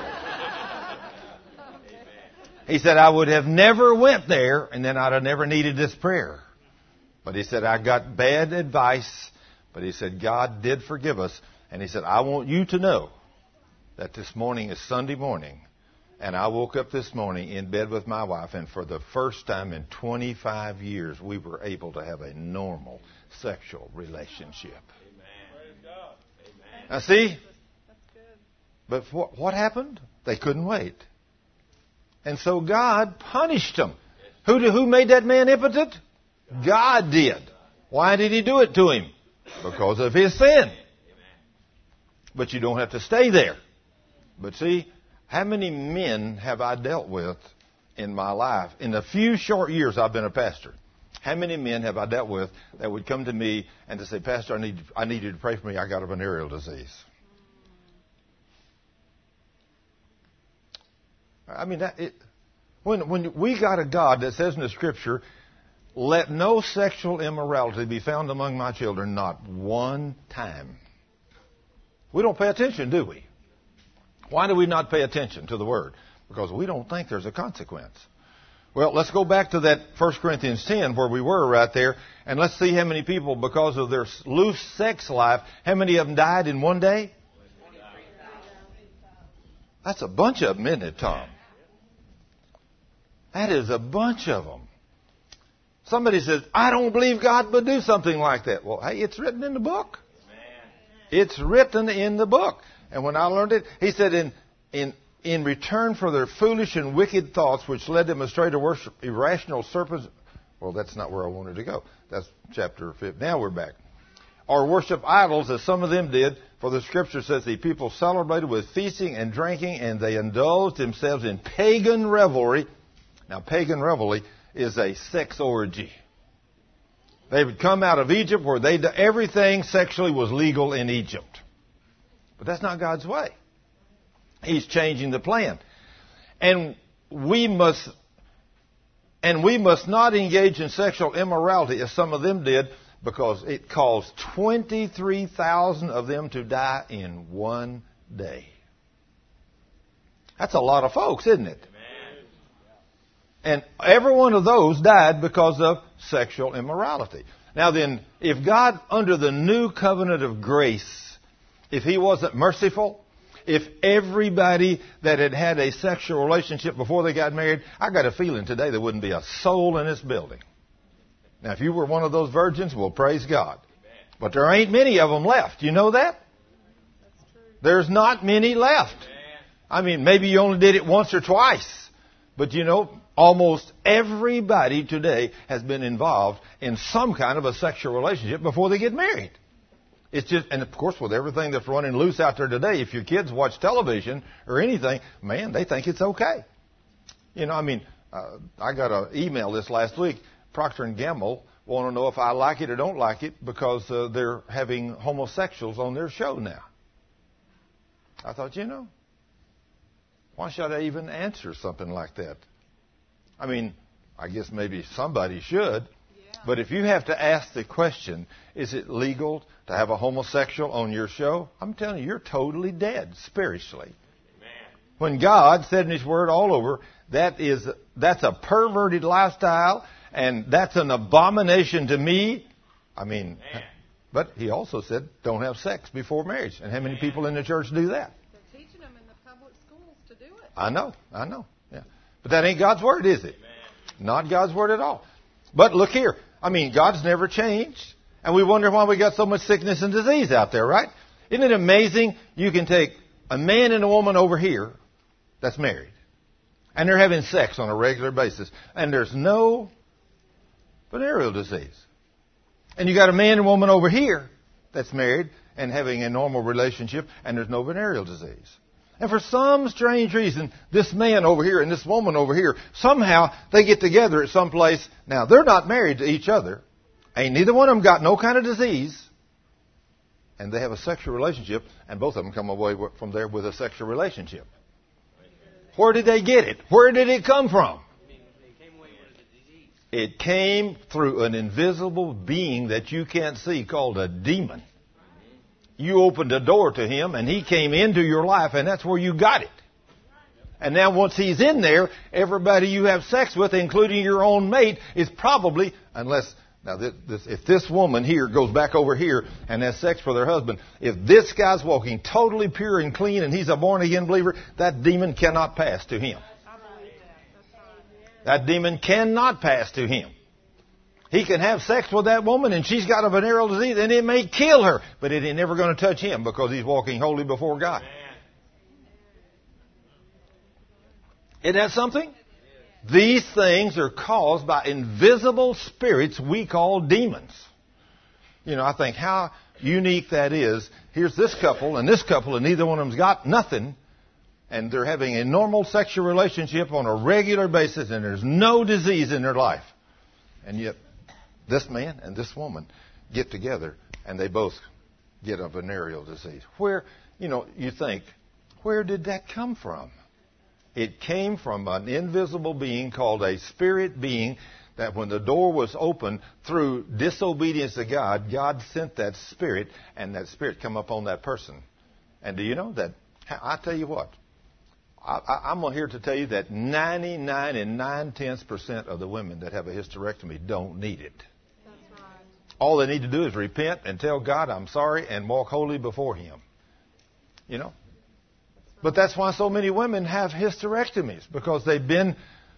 He said, I would have never went there, and then I'd have never needed this prayer. But he said, I got bad advice, but he said, God did forgive us. And he said, I want you to know that this morning is Sunday morning, and I woke up this morning in bed with my wife, and for the first time in 25 years, we were able to have a normal sexual relationship. Now see, but what happened? They couldn't wait. And so God punished them. Who made that man impotent? God did. Why did He do it to him? Because of his sin. But you don't have to stay there. But see, how many men have I dealt with in my life? In the few short years I've been a pastor, how many men have I dealt with that would come to me and to say, Pastor, I need you to pray for me. I got a venereal disease. I mean, when we got a God that says in the Scripture, let no sexual immorality be found among my children, not one time. We don't pay attention, do we? Why do we not pay attention to the Word? Because we don't think there's a consequence. Well, let's go back to that 1 Corinthians 10 where we were right there, and let's see how many people, because of their loose sex life, how many of them died in one day? That's a bunch of them, isn't it, Tom? That is a bunch of them. Somebody says, I don't believe God would do something like that. Well, hey, it's written in the book. It's written in the book. And when I learned it, he said, in return for their foolish and wicked thoughts, which led them astray to worship irrational serpents. Well, that's not where I wanted to go. That's chapter 5. Now we're back. Or worship idols, as some of them did. For the Scripture says the people celebrated with feasting and drinking, and they indulged themselves in pagan revelry. Now, pagan revelry is a sex orgy. They would come out of Egypt where everything sexually was legal in Egypt. But that's not God's way. He's changing the plan. And we must not engage in sexual immorality as some of them did, because it caused 23,000 of them to die in one day. That's a lot of folks, isn't it? And every one of those died because of sexual immorality. Now then, if God, under the new covenant of grace, if He wasn't merciful, if everybody that had had a sexual relationship before they got married, I got a feeling today there wouldn't be a soul in this building. Now, if you were one of those virgins, well, praise God. But there ain't many of them left. You know that? There's not many left. I mean, maybe you only did it once or twice. But you know, almost everybody today has been involved in some kind of a sexual relationship before they get married. It's just, and of course, with everything that's running loose out there today, if your kids watch television or anything, man, they think it's okay. You know, I mean, I got an email this last week. Procter & Gamble want to know if I like it or don't like it because they're having homosexuals on their show now. I thought, you know, why should I even answer something like that? I mean, I guess maybe somebody should. But if you have to ask the question, is it legal to have a homosexual on your show? I'm telling you, you're totally dead spiritually. Amen. When God said in His Word all over, that's a perverted lifestyle, and that's an abomination to me. I mean, but He also said, don't have sex before marriage. And how many people in the church do that? They're teaching them in the public schools to do it. I know. Yeah. But that ain't God's Word, is it? Amen. Not God's Word at all. But look here. I mean, God's never changed. And we wonder why we got so much sickness and disease out there, right? Isn't it amazing? You can take a man and a woman over here that's married, and they're having sex on a regular basis, and there's no venereal disease. And you got a man and woman over here that's married and having a normal relationship, and there's no venereal disease. And for some strange reason, this man over here and this woman over here, somehow they get together at some place. Now, they're not married to each other. Ain't neither one of them got no kind of disease. And they have a sexual relationship, and both of them come away from there with a sexual relationship. Where did they get it? Where did it come from? It came through an invisible being that you can't see called a demon. You opened a door to him, and he came into your life, and that's where you got it. And now once he's in there, everybody you have sex with, including your own mate, is probably, unless, now if this woman here goes back over here and has sex with her husband, if this guy's walking totally pure and clean and he's a born-again believer, that demon cannot pass to him. That demon cannot pass to him. He can have sex with that woman and she's got a venereal disease and it may kill her, but it ain't never going to touch him because he's walking holy before God. Isn't that something? These things are caused by invisible spirits we call demons. You know, I think how unique that is. Here's this couple and neither one of them's got nothing, and they're having a normal sexual relationship on a regular basis, and there's no disease in their life. And yet, this man and this woman get together, and they both get a venereal disease. Where, you know, you think, where did that come from? It came from an invisible being called a spirit being that when the door was opened through disobedience to God, God sent that spirit, and that spirit come up on that person. And do you know that? I tell you what, I'm here to tell you that 99 and 9/10% of the women that have a hysterectomy don't need it. That's right. All they need to do is repent and tell God, I'm sorry, and walk holy before Him. You know? But that's why so many women have hysterectomies, because they've been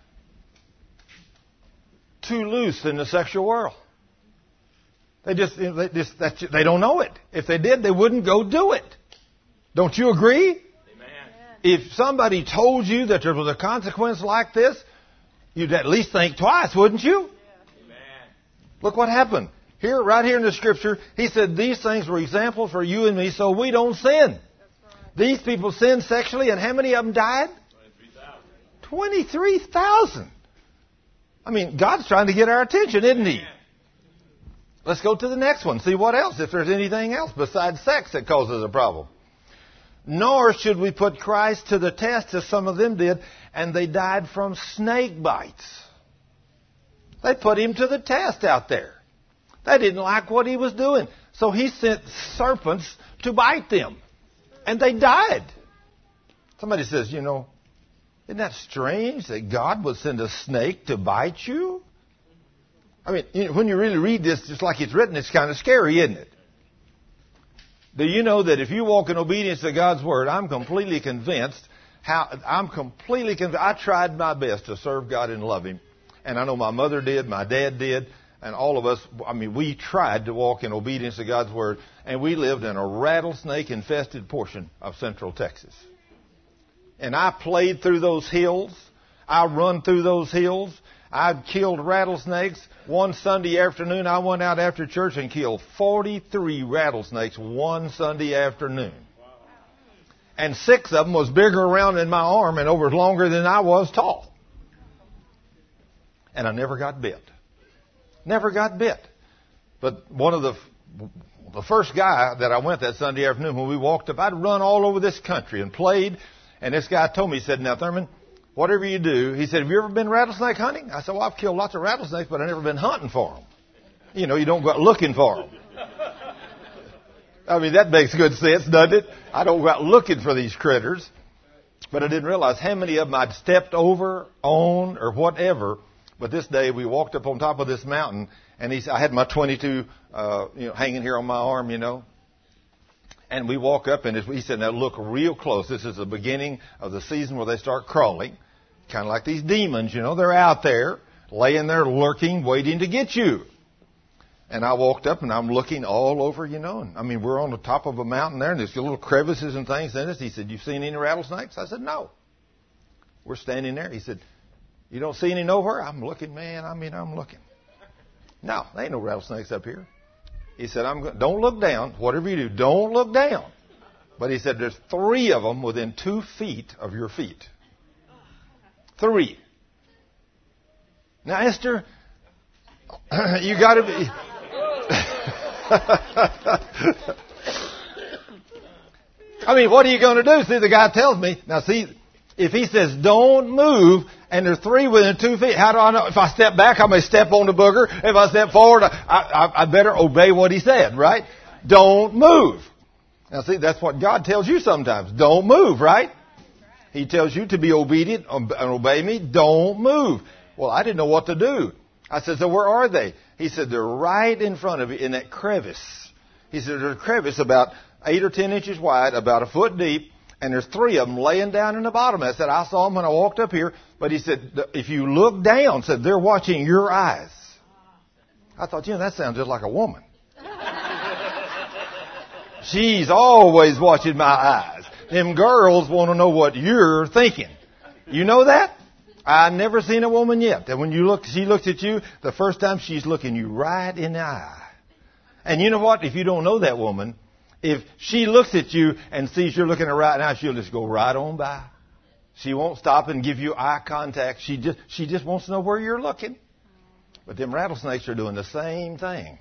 too loose in the sexual world. They don't know it. If they did, they wouldn't go do it. Don't you agree? Amen. If somebody told you that there was a consequence like this, you'd at least think twice, wouldn't you? Amen. Look what happened. Here, right here in the Scripture, He said these things were examples for you and me so we don't sin. These people sinned sexually, and how many of them died? 23,000. I mean, God's trying to get our attention, isn't He? Let's go to the next one. See what else, if there's anything else besides sex that causes a problem. Nor should we put Christ to the test as some of them did, and they died from snake bites. They put Him to the test out there. They didn't like what He was doing, so He sent serpents to bite them. And they died. Somebody says, you know, isn't that strange that God would send a snake to bite you? I mean, when you really read this, just like it's written, it's kind of scary, isn't it? Do you know that if you walk in obedience to God's Word, I'm completely convinced. I tried my best to serve God and love Him. And I know my mother did, my dad did, and all of us, we tried to walk in obedience to God's Word, and we lived in a rattlesnake-infested portion of central Texas. And I played through those hills. I run through those hills. I've killed rattlesnakes. One Sunday afternoon, I went out after church and killed 43 rattlesnakes one Sunday afternoon. And 6 of them was bigger around in my arm and over longer than I was tall. And I never got bit. Never got bit. But one of the first guy that I went that Sunday afternoon, when we walked up, I'd run all over this country and played. And this guy told me, he said, now, Thurman, whatever you do, he said, have you ever been rattlesnake hunting? I said, well, I've killed lots of rattlesnakes, but I've never been hunting for them. You know, you don't go out looking for them. I mean, that makes good sense, doesn't it? I don't go out looking for these critters. But I didn't realize how many of them I'd stepped over, on, or whatever. But this day, we walked up on top of this mountain, and I had my .22 hanging here on my arm, you know. And we walk up, and he said, now look real close. This is the beginning of the season where they start crawling. Kind of like these demons, you know. They're out there, laying there, lurking, waiting to get you. And I walked up, and I'm looking all over, you know. And, I mean, we're on the top of a mountain there, and there's little crevices and things in it. He said, you seen any rattlesnakes? I said, no. We're standing there. He said, you don't see any nowhere? I'm looking, man. I'm looking. No, there ain't no rattlesnakes up here. He said, don't look down. Whatever you do, don't look down. But he said, there's 3 of them within 2 feet of your feet. 3. Now, Esther, you got to be... I mean, what are you going to do? See, the guy tells me. Now, see, if he says, don't move, and there's 3 within 2 feet, how do I know? If I step back, I may step on the booger. If I step forward, I better obey what he said, right? Don't move. Now, see, that's what God tells you sometimes. Don't move, right? He tells you to be obedient and obey me. Don't move. Well, I didn't know what to do. I said, so where are they? He said, they're right in front of you in that crevice. He said, there's a crevice about 8 or 10 inches wide, about a foot deep, and there's 3 of them laying down in the bottom. I said, I saw them when I walked up here, but he said, if you look down, said, they're watching your eyes. I thought, that sounds just like a woman. She's always watching my eyes. Them girls want to know what you're thinking. You know that? I've never seen a woman yet that when she looks at you, the first time she's looking you right in the eye. And you know what? If you don't know that woman, if she looks at you and sees you're looking at her right now, she'll just go right on by. She won't stop and give you eye contact. She just wants to know where you're looking. But them rattlesnakes are doing the same thing.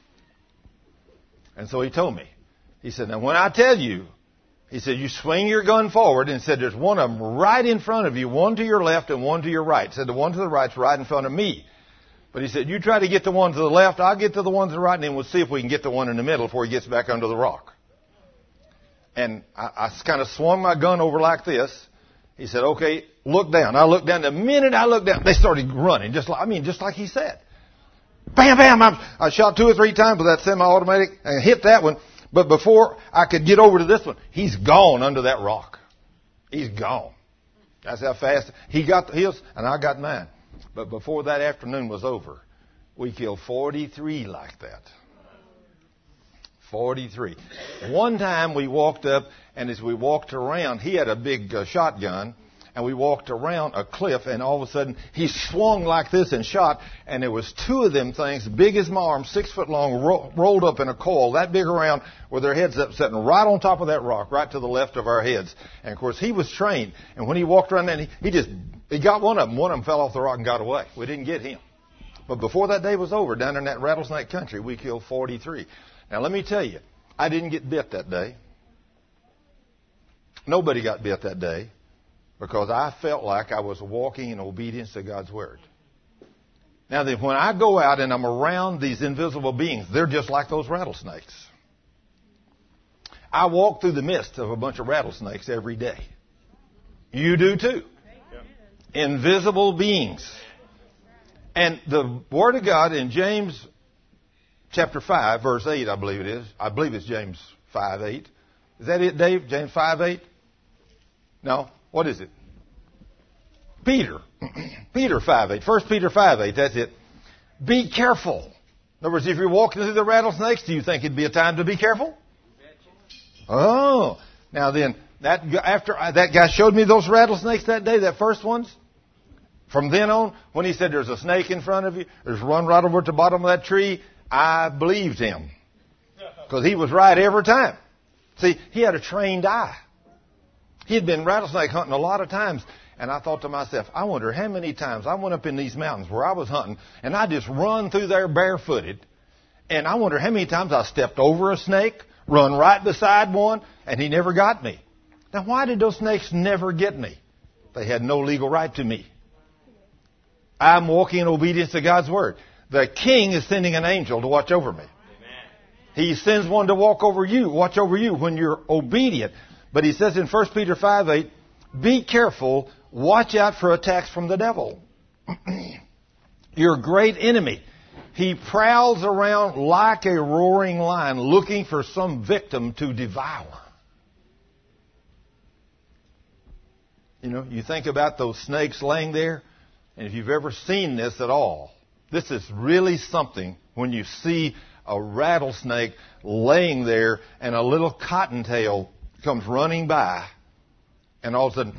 And so he told me. He said, now when I tell you, he said, you swing your gun forward, and said, there's one of them right in front of you, one to your left and one to your right. He said, the one to the right's right in front of me. But he said, you try to get the one to the left, I'll get to the one to the right, and then we'll see if we can get the one in the middle before he gets back under the rock. And I kind of swung my gun over like this. He said, okay, look down. I looked down. The minute I looked down, they started running, just like he said. Bam, bam. I shot 2 or 3 times with that semi-automatic and hit that one. But before I could get over to this one, he's gone under that rock. He's gone. That's how fast he got his, and I got mine. But before that afternoon was over, we killed 43 like that. 43. One time we walked up, and as we walked around, he had a big shotgun, and we walked around a cliff, and all of a sudden he swung like this and shot, and there was 2 of them things, big as my arm, 6 foot long, rolled up in a coil that big around, with their heads up, sitting right on top of that rock, right to the left of our heads. And of course he was trained, and when he walked around there, he got one of them fell off the rock and got away. We didn't get him. But before that day was over, down in that rattlesnake country, we killed 43. Now let me tell you, I didn't get bit that day. Nobody got bit that day. Because I felt like I was walking in obedience to God's Word. Now, when I go out and I'm around these invisible beings, they're just like those rattlesnakes. I walk through the midst of a bunch of rattlesnakes every day. You do too. Invisible beings. And the Word of God in James chapter 5, verse 8, I believe it is. I believe it's James 5, 8. Is that it, Dave? James 5, 8? No? What is it? Peter. Peter 5, 8. 1 Peter 5, 8. That's it. Be careful. In other words, if you're walking through the rattlesnakes, do you think it'd be a time to be careful? Oh. Now then, after that guy showed me those rattlesnakes that day, that first ones, from then on, when he said there's a snake in front of you, there's one right over at the bottom of that tree, I believed him. Because he was right every time. See, he had a trained eye. He had been rattlesnake hunting a lot of times. And I thought to myself, I wonder how many times I went up in these mountains where I was hunting, and I just run through there barefooted. And I wonder how many times I stepped over a snake, run right beside one, and he never got me. Now, why did those snakes never get me? They had no legal right to me. I'm walking in obedience to God's Word. The King is sending an angel to watch over me. He sends one to watch over you when you're obedient. But he says in 1 Peter 5, 8, be careful, watch out for attacks from the devil. Your great enemy. He prowls around like a roaring lion looking for some victim to devour. You know, you think about those snakes laying there, and if you've ever seen this at all, this is really something when you see a rattlesnake laying there and a little cottontail comes running by, and all of a sudden,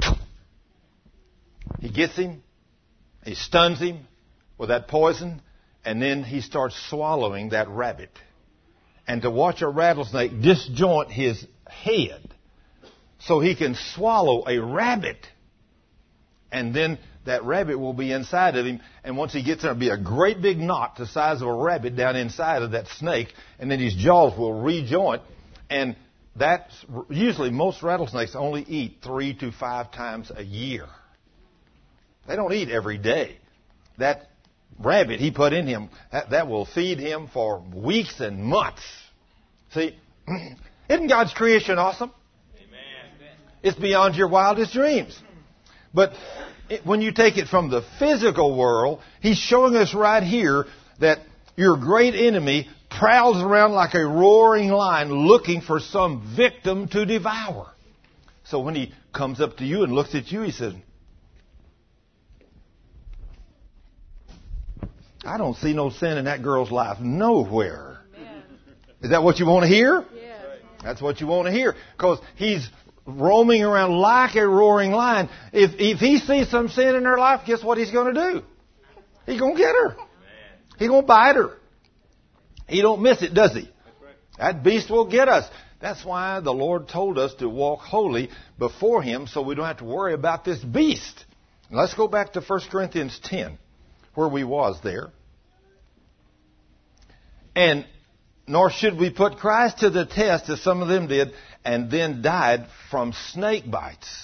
he gets him, he stuns him with that poison, and then he starts swallowing that rabbit. And to watch a rattlesnake disjoint his head so he can swallow a rabbit, and then that rabbit will be inside of him, and once he gets there, it'll be a great big knot the size of a rabbit down inside of that snake, and then his jaws will rejoint, and that's usually most rattlesnakes only eat 3 to 5 times a year. They don't eat every day. That rabbit he put in him, that will feed him for weeks and months. See, isn't God's creation awesome? Amen. It's beyond your wildest dreams. But when you take it from the physical world, he's showing us right here that your great enemy prowls around like a roaring lion looking for some victim to devour. So when he comes up to you and looks at you, he says, I don't see no sin in that girl's life nowhere. Amen. Is that what you want to hear? Yes. That's what you want to hear. Because he's roaming around like a roaring lion. If he sees some sin in her life, guess what he's going to do? He's going to get her. He's going to bite her. He don't miss it, does he? That beast will get us. That's why the Lord told us to walk holy before him so we don't have to worry about this beast. Let's go back to 1 Corinthians 10, where we was there. And nor should we put Christ to the test as some of them did and then died from snake bites.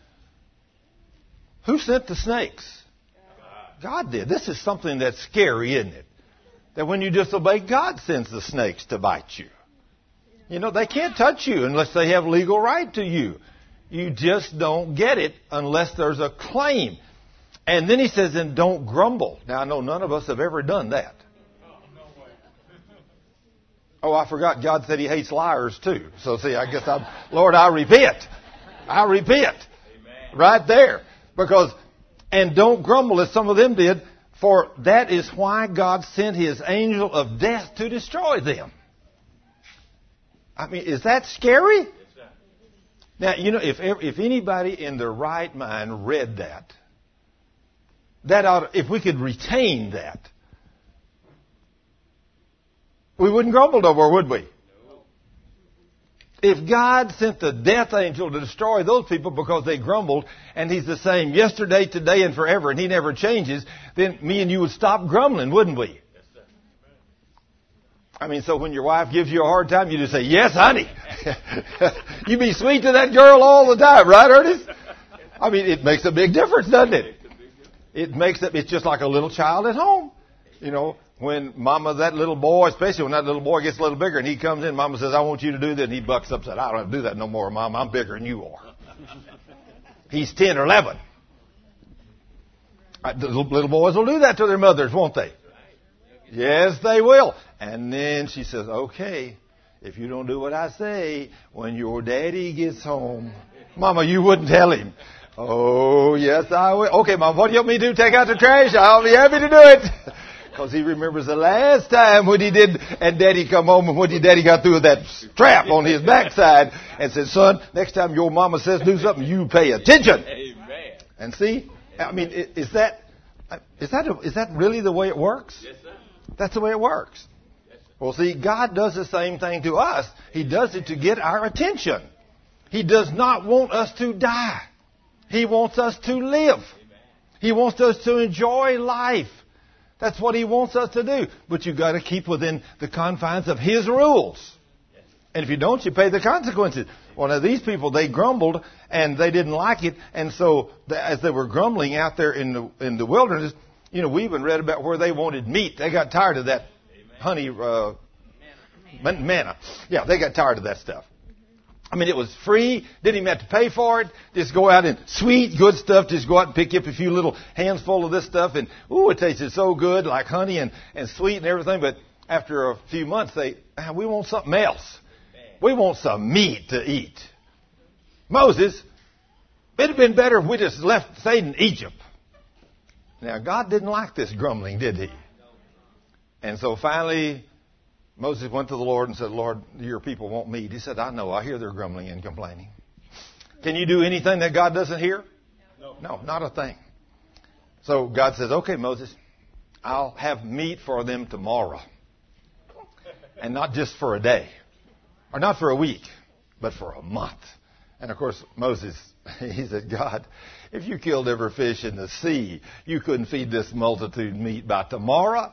Who sent the snakes? God did. This is something that's scary, isn't it? That when you disobey, God sends the snakes to bite you. You know, they can't touch you unless they have legal right to you. You just don't get it unless there's a claim. And then he says, and don't grumble. Now, I know none of us have ever done that. Oh, I forgot. God said he hates liars too. So see, I guess Lord, I repent. I repent. Amen. Right there. Because, and don't grumble as some of them did, for that is why God sent his angel of death to destroy them. I mean, is that scary? Now, you know, if anybody in their right mind read that if we could retain that, we wouldn't grumble no more, would we? No. If God sent the death angel to destroy those people because they grumbled, and he's the same yesterday, today, and forever, and he never changes, then me and you would stop grumbling, wouldn't we? I mean, so when your wife gives you a hard time, you just say, yes, honey. You be sweet to that girl all the time, right, Ernest? I mean, it makes a big difference, doesn't it? It's just like a little child at home. You know, when that little boy, especially when that little boy gets a little bigger and he comes in, Mama says, I want you to do that. And he bucks up and says, I don't have to do that no more, Mom. I'm bigger than you are. He's 10 or 11. The little boys will do that to their mothers, won't they? Yes, they will. And then she says, okay, if you don't do what I say, when your daddy gets home, Mama, you wouldn't tell him. Oh, yes, I will. Okay, Mom, what do you want me to do? Take out the trash? I'll be happy to do it. Because he remembers the last time when he did, and Daddy come home, and when Daddy got through with that strap on his backside and said, son, next time your mama says do something, you pay attention. Amen. And see, I mean, is that really the way it works? Yes, sir. That's the way it works. Yes, sir. Well, see, God does the same thing to us. He does it to get our attention. He does not want us to die. He wants us to live. He wants us to enjoy life. That's what He wants us to do. But you've got to keep within the confines of His rules. And if you don't, you pay the consequences. Well, now these people, they grumbled and they didn't like it. And so as they were grumbling out there in the wilderness, you know, we even read about where they wanted meat. They got tired of that honey, manna. Yeah, they got tired of that stuff. I mean, it was free. Didn't even have to pay for it. Just go out and sweet, good stuff. Just go out and pick up a few little hands full of this stuff. And, ooh, it tasted so good, like honey and sweet and everything. But after a few months, we want something else. We want some meat to eat. Moses, it'd have been better if we just stayed in Egypt. Now, God didn't like this grumbling, did He? And so finally, Moses went to the Lord and said, Lord, your people want meat. He said, I know. I hear their grumbling and complaining. Can you do anything that God doesn't hear? No, not a thing. So God says, okay, Moses, I'll have meat for them tomorrow. And not just for a day. Or not for a week, but for a month. And of course, Moses, he said, God, if you killed every fish in the sea, you couldn't feed this multitude meat by tomorrow.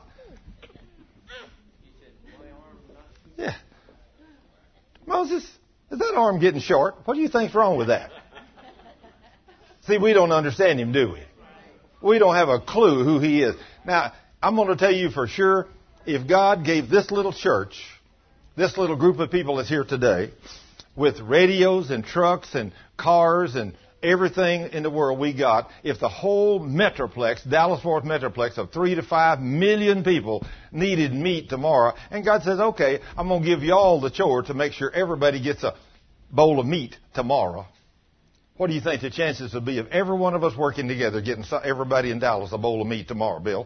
Yeah. Moses, is that arm getting short? What do you think's wrong with that? See, we don't understand Him, do we? We don't have a clue who He is. Now, I'm going to tell you for sure, if God gave this little church, this little group of people that's here today, with radios and trucks and cars and everything in the world we got, if the whole metroplex, Dallas-Fort Metroplex of 3 to 5 million people needed meat tomorrow, and God says, okay, I'm going to give you all the chore to make sure everybody gets a bowl of meat tomorrow. What do you think the chances would be of every one of us working together getting everybody in Dallas a bowl of meat tomorrow, Bill?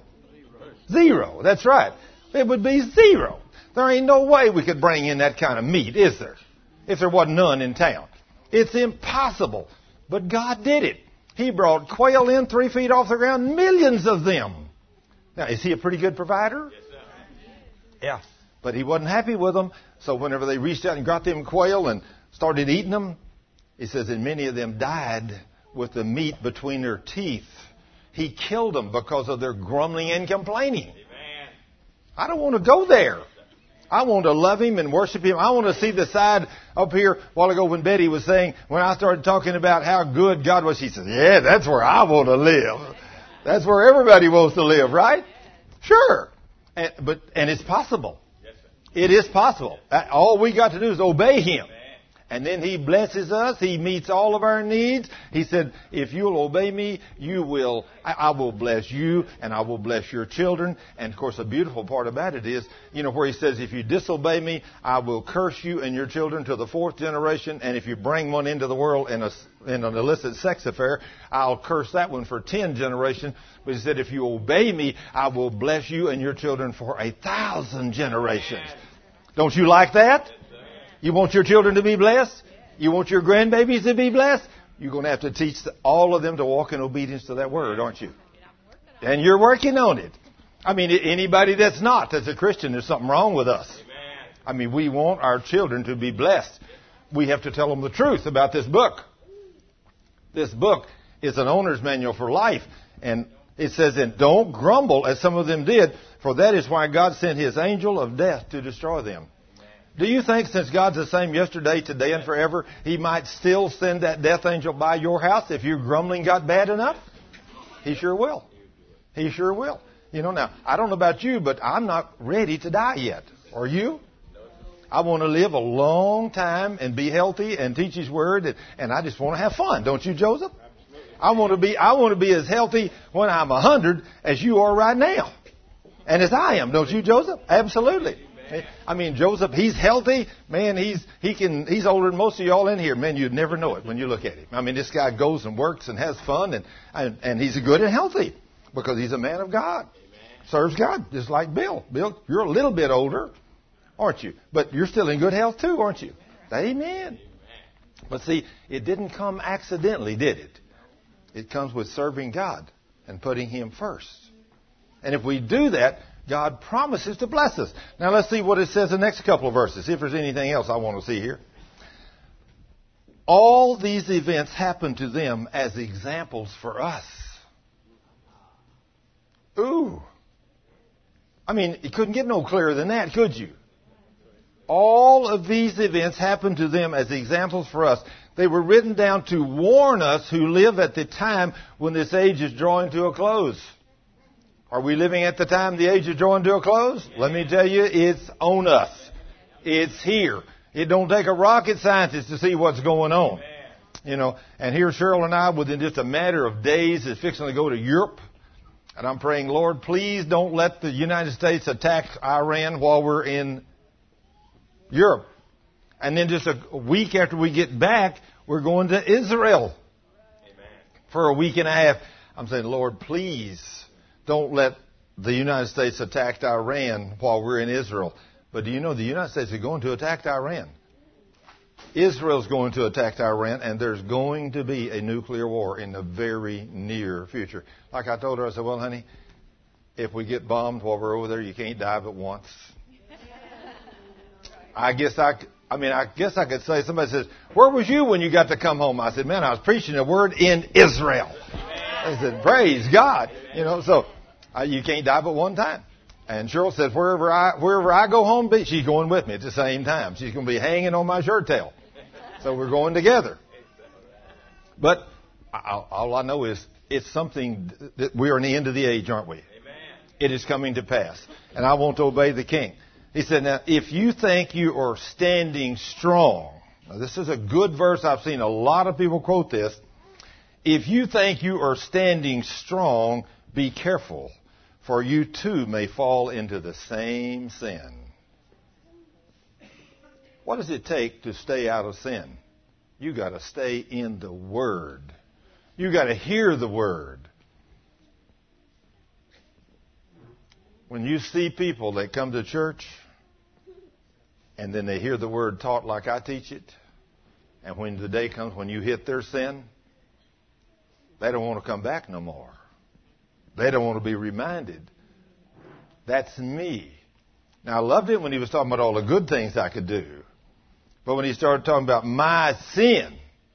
Zero. That's right. It would be zero. There ain't no way we could bring in that kind of meat, is there? If there wasn't none in town. It's impossible. But God did it. He brought quail in 3 feet off the ground, millions of them. Now, is He a pretty good provider? Yes, sir. Yeah. But He wasn't happy with them. So whenever they reached out and got them quail and started eating them, He says, and many of them died with the meat between their teeth. He killed them because of their grumbling and complaining. Amen. I don't want to go there. I want to love Him and worship Him. I want to see the side up here a while ago when Betty was saying, when I started talking about how good God was, she said, yeah, that's where I want to live. That's where everybody wants to live, right? Sure. And it's possible. Yes, sir. It is possible. All we got to do is obey Him. And then He blesses us. He meets all of our needs. He said, if you'll obey me, I will bless you and I will bless your children. And of course, the beautiful part about it is, where He says, if you disobey me, I will curse you and your children to the 4th generation. And if you bring one into the world in an illicit sex affair, I'll curse that one for 10 generations. But He said, if you obey me, I will bless you and your children for 1,000 generations. Don't you like that? You want your children to be blessed? You want your grandbabies to be blessed? You're going to have to teach all of them to walk in obedience to that word, aren't you? And you're working on it. I mean, anybody that's a Christian, there's something wrong with us. I mean, we want our children to be blessed. We have to tell them the truth about this book. This book is an owner's manual for life. And it says, and don't grumble as some of them did, for that is why God sent His angel of death to destroy them. Do you think since God's the same yesterday, today, and forever, He might still send that death angel by your house if your grumbling got bad enough? He sure will. He sure will. Now, I don't know about you, but I'm not ready to die yet. Are you? I want to live a long time and be healthy and teach His Word, and I just want to have fun. Don't you, Joseph? I want to be as healthy when I'm 100 as you are right now. And as I am, don't you, Joseph? Absolutely. I mean, Joseph, he's healthy. Man, he's older than most of y'all in here. Man, you'd never know it when you look at him. I mean, this guy goes and works and has fun, and he's good and healthy because he's a man of God. Serves God, just like Bill. Bill, you're a little bit older, aren't you? But you're still in good health too, aren't you? Amen. But see, it didn't come accidentally, did it? It comes with serving God and putting Him first. And if we do that, God promises to bless us. Now let's see what it says in the next couple of verses. See if there's anything else I want to see here. All these events happened to them as examples for us. Ooh. I mean, you couldn't get no clearer than that, could you? All of these events happened to them as examples for us. They were written down to warn us who live at the time when this age is drawing to a close. Are we living at the time the age is drawing to a close? Let me tell you, it's on us. It's here. It don't take a rocket scientist to see what's going on. You know, and here Cheryl and I, within just a matter of days, is fixing to go to Europe. And I'm praying, Lord, please don't let the United States attack Iran while we're in Europe. And then just a week after we get back, we're going to Israel for a week and a half. I'm saying, Lord, please don't let the United States attack Iran while we're in Israel. But do you know the United States is going to attack Iran? Israel's going to attack Iran, and there's going to be a nuclear war in the very near future. Like I told her, I said, well, honey, if we get bombed while we're over there, you can't die but once. I guess I could say, somebody says, where was you when you got to come home? I said, man, I was preaching the word in Israel. They said, praise God. You know, so you can't die but one time. And Cheryl said, wherever I go home, she's going with me at the same time. She's going to be hanging on my shirt tail. So we're going together. But all I know is it's something that we are in the end of the age, aren't we? Amen. It is coming to pass. And I want to obey the King. He said, now, if you think you are standing strong, now this is a good verse. I've seen a lot of people quote this. If you think you are standing strong, be careful, for you too may fall into the same sin. What does it take to stay out of sin? You got to stay in the Word. You got to hear the Word. When you see people that come to church and then they hear the Word taught like I teach it, and when the day comes when you hit their sin, they don't want to come back no more. They don't want to be reminded. That's me. Now, I loved it when he was talking about all the good things I could do. But when he started talking about my sin,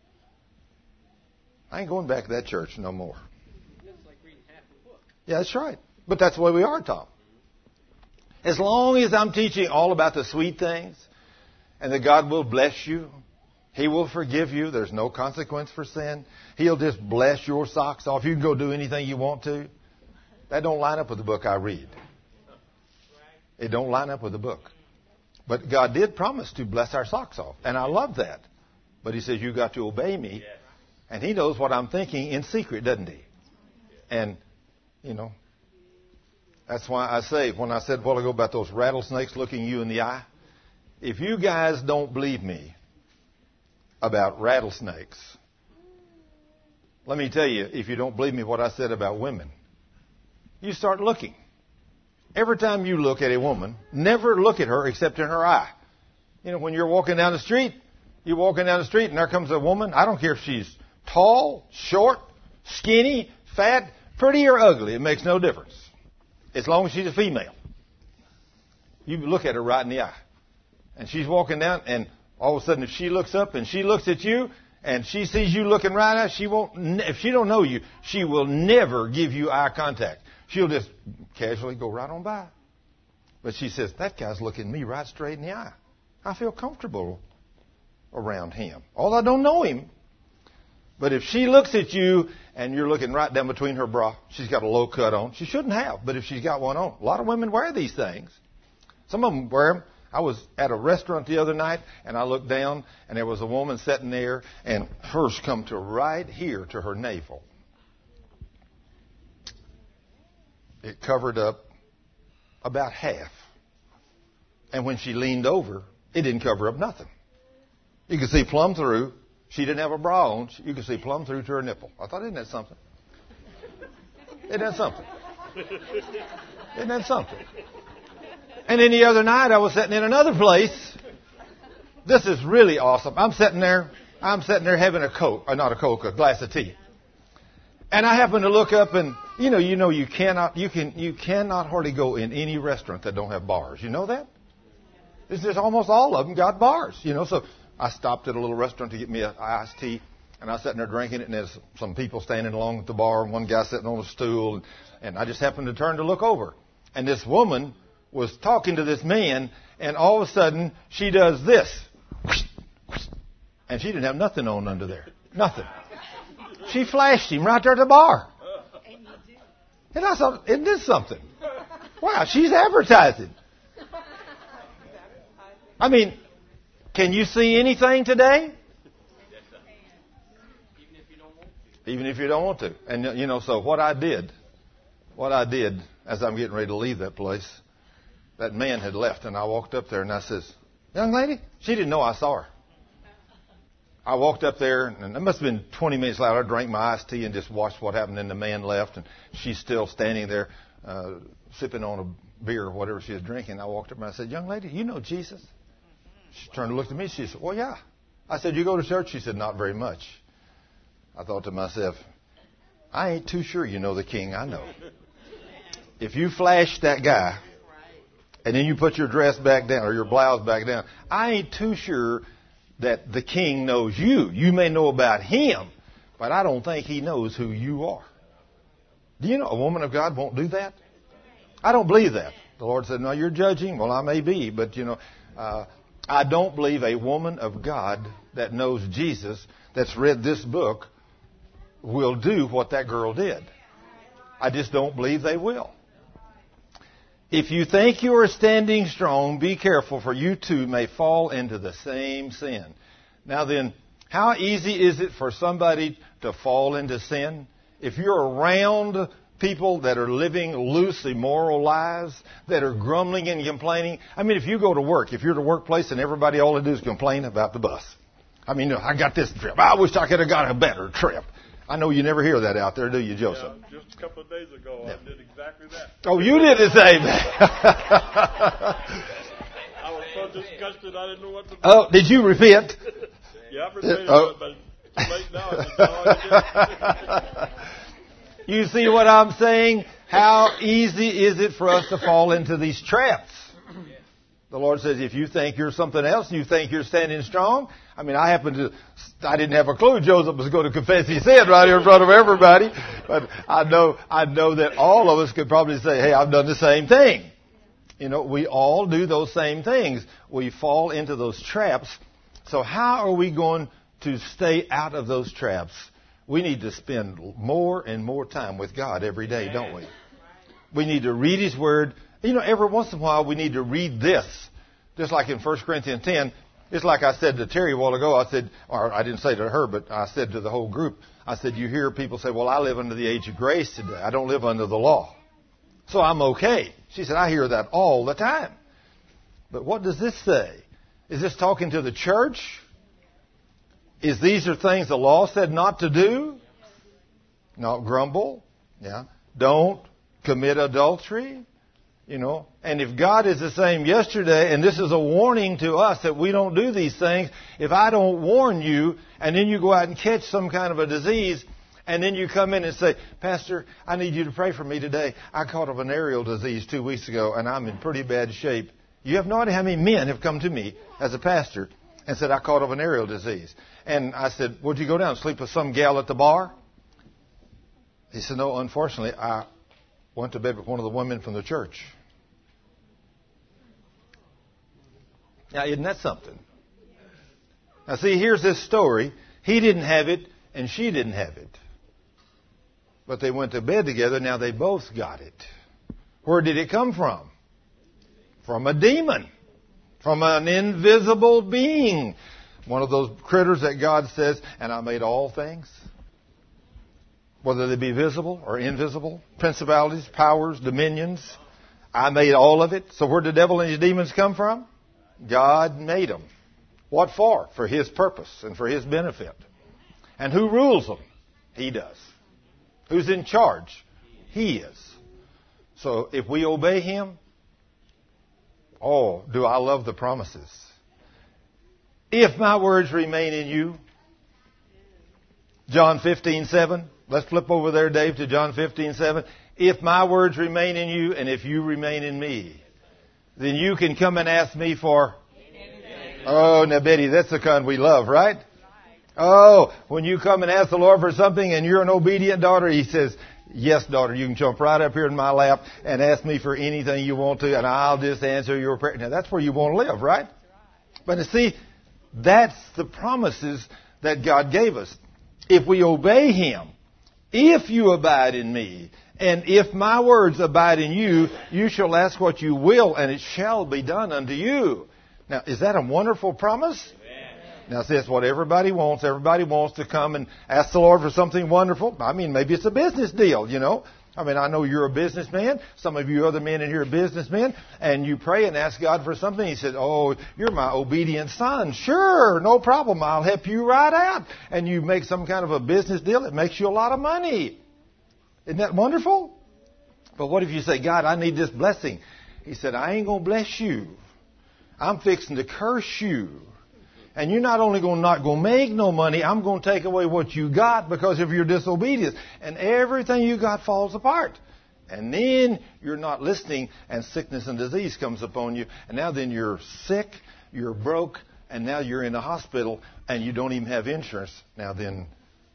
I ain't going back to that church no more. It's like reading half a book. Yeah, that's right. But that's the way we are, Tom. As long as I'm teaching all about the sweet things and that God will bless you, He will forgive you. There's no consequence for sin. He'll just bless your socks off. You can go do anything you want to. That don't line up with the book I read. It don't line up with the book. But God did promise to bless our socks off. And I love that. But He says, you got to obey me. And He knows what I'm thinking in secret, doesn't He? And, you know, that's why I say, when I said a while ago about those rattlesnakes looking you in the eye, if you guys don't believe me about rattlesnakes, let me tell you, if you don't believe me what I said about women, you start looking. Every time you look at a woman, never look at her except in her eye. You know, when you're walking down the street, and there comes a woman. I don't care if she's tall, short, skinny, fat, pretty or ugly. It makes no difference. As long as she's a female. You look at her right in the eye. And she's walking down, and all of a sudden if she looks up and she looks at you, and she sees you looking right at her, if she don't know you, she will never give you eye contact. She'll just casually go right on by. But she says, that guy's looking me right straight in the eye. I feel comfortable around him. Although I don't know him. But if she looks at you and you're looking right down between her bra, she's got a low cut on. She shouldn't have, but if she's got one on. A lot of women wear these things. Some of them wear them. I was at a restaurant the other night, and I looked down, and there was a woman sitting there, and hers come to right here to her navel. it covered up about half. And when she leaned over, it didn't cover up nothing. You could see plumb through. She didn't have a bra on. You could see plumb through to her nipple. I thought, isn't that something? Isn't that something? Isn't that something? And then the other night, I was sitting in another place. This is really awesome. I'm sitting there having a glass of tea. And I happen to look up and, you cannot hardly go in any restaurant that don't have bars. You know that? It's just almost all of them got bars, So I stopped at a little restaurant to get me an iced tea. And I was sitting there drinking it, and there's some people standing along at the bar, and one guy sitting on a stool. And I just happened to turn to look over. And this woman was talking to this man, and all of a sudden, she does this. And she didn't have nothing on under there. Nothing. She flashed him right there at the bar. And I thought, isn't this something? Wow, she's advertising. I mean, can you see anything today? Even if you don't want to. And, so what I did as I'm getting ready to leave that place, that man had left, and I walked up there and I says, young lady, she didn't know I saw her. I walked up there, and it must have been 20 minutes later. I drank my iced tea and just watched what happened. And the man left, and she's still standing there sipping on a beer or whatever she was drinking. I walked up and I said, young lady, you know Jesus? She turned and looked at me. She said, well, yeah. I said, you go to church? She said, not very much. I thought to myself, I ain't too sure you know the King I know. If you flash that guy, and then you put your dress back down or your blouse back down, I ain't too sure that the King knows you. You may know about him, but I don't think he knows who you are. Do you know a woman of God won't do that? I don't believe that. The Lord said, no, you're judging. Well, I may be, but, I don't believe a woman of God that knows Jesus, that's read this book, will do what that girl did. I just don't believe they will. If you think you are standing strong, be careful, for you too may fall into the same sin. Now then, how easy is it for somebody to fall into sin? If you're around people that are living loose, immoral lives, that are grumbling and complaining. I mean, if you go to work, if you're at a workplace and everybody all they do is complain about the bus. I mean, I got this trip. I wish I could have got a better trip. I know you never hear that out there, do you, Joseph? Yeah, just a couple of days ago, I did exactly that. Oh, you did the same. I was so disgusted, I didn't know what to do. Oh, did you repent? Yeah, I repented, but it's too late now. It's all You see what I'm saying? How easy is it for us to fall into these traps? The Lord says, if you think you're something else, you think you're standing strong. I mean, I didn't have a clue Joseph was going to confess his sin right here in front of everybody. But I know that all of us could probably say, hey, I've done the same thing. We all do those same things. We fall into those traps. So how are we going to stay out of those traps? We need to spend more and more time with God every day, don't we? We need to read His Word. Every once in a while we need to read this. Just like in 1 Corinthians 10, it's like I said to Terry a while ago, I said, or I didn't say to her, but I said to the whole group, I said, you hear people say, well, I live under the age of grace today. I don't live under the law. So I'm okay. She said, I hear that all the time. But what does this say? Is this talking to the church? These are things the law said not to do? Not grumble. Yeah. Don't commit adultery. And if God is the same yesterday, and this is a warning to us that we don't do these things, if I don't warn you, and then you go out and catch some kind of a disease, and then you come in and say, Pastor, I need you to pray for me today. I caught a venereal disease 2 weeks ago, and I'm in pretty bad shape. You have no idea how many men have come to me as a pastor and said, I caught a venereal disease. And I said, would you go down and sleep with some gal at the bar? He said, no, unfortunately, I went to bed with one of the women from the church. Now, isn't that something? Now, see, here's this story. He didn't have it, and she didn't have it. But they went to bed together. Now they both got it. Where did it come from? From a demon. From an invisible being. One of those critters that God says, and I made all things. whether they be visible or invisible, principalities, powers, dominions. I made all of it. So where did the devil and his demons come from? God made them. What for? For His purpose and for His benefit. And who rules them? He does. Who's in charge? He is. So if we obey Him, oh, do I love the promises. If my words remain in you, John 15:7. Let's flip over there, Dave, to John 15:7. If my words remain in you and if you remain in me, then you can come and ask me for... Oh, now, Betty, that's the kind we love, right? Oh, when you come and ask the Lord for something and you're an obedient daughter, He says, yes, daughter, you can jump right up here in my lap and ask me for anything you want to, and I'll just answer your prayer. Now, that's where you want to live, right? But you see, that's the promises that God gave us. If we obey Him, if you abide in me, and if my words abide in you, you shall ask what you will, and it shall be done unto you. Now, is that a wonderful promise? Now, see, that's what everybody wants. Everybody wants to come and ask the Lord for something wonderful. I mean, maybe it's a business deal, you know. I mean, I know you're a businessman. Some of you other men in here are businessmen. And you pray and ask God for something. He said, oh, you're my obedient son. Sure, no problem. I'll help you right out. And you make some kind of a business deal. It makes you a lot of money. Isn't that wonderful? But what if you say, God, I need this blessing? He said, I ain't going to bless you. I'm fixing to curse you. And you're not only not going to make no money, I'm going to take away what you got because of your disobedience. And everything you got falls apart. And then you're not listening and sickness and disease comes upon you. And now then you're sick, you're broke, and now you're in the hospital and you don't even have insurance. Now then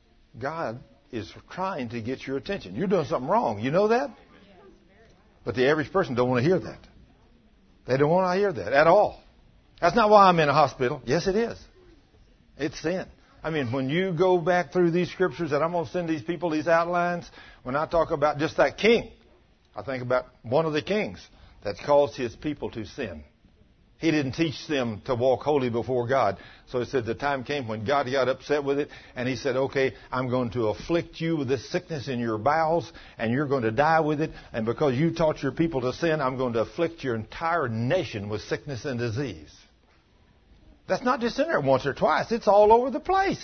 God is trying to get your attention. You're doing something wrong. You know that? But the average person don't want to hear that. They don't want to hear that at all. That's not why I'm in a hospital. Yes, it is. It's sin. I mean, when you go back through these scriptures, and I'm going to send these people these outlines, when I talk about just that king, I think about one of the kings that caused his people to sin. He didn't teach them to walk holy before God. So he said the time came when God got upset with it, and He said, okay, I'm going to afflict you with this sickness in your bowels, and you're going to die with it. And because you taught your people to sin, I'm going to afflict your entire nation with sickness and disease. That's not just in there once or twice. It's all over the place.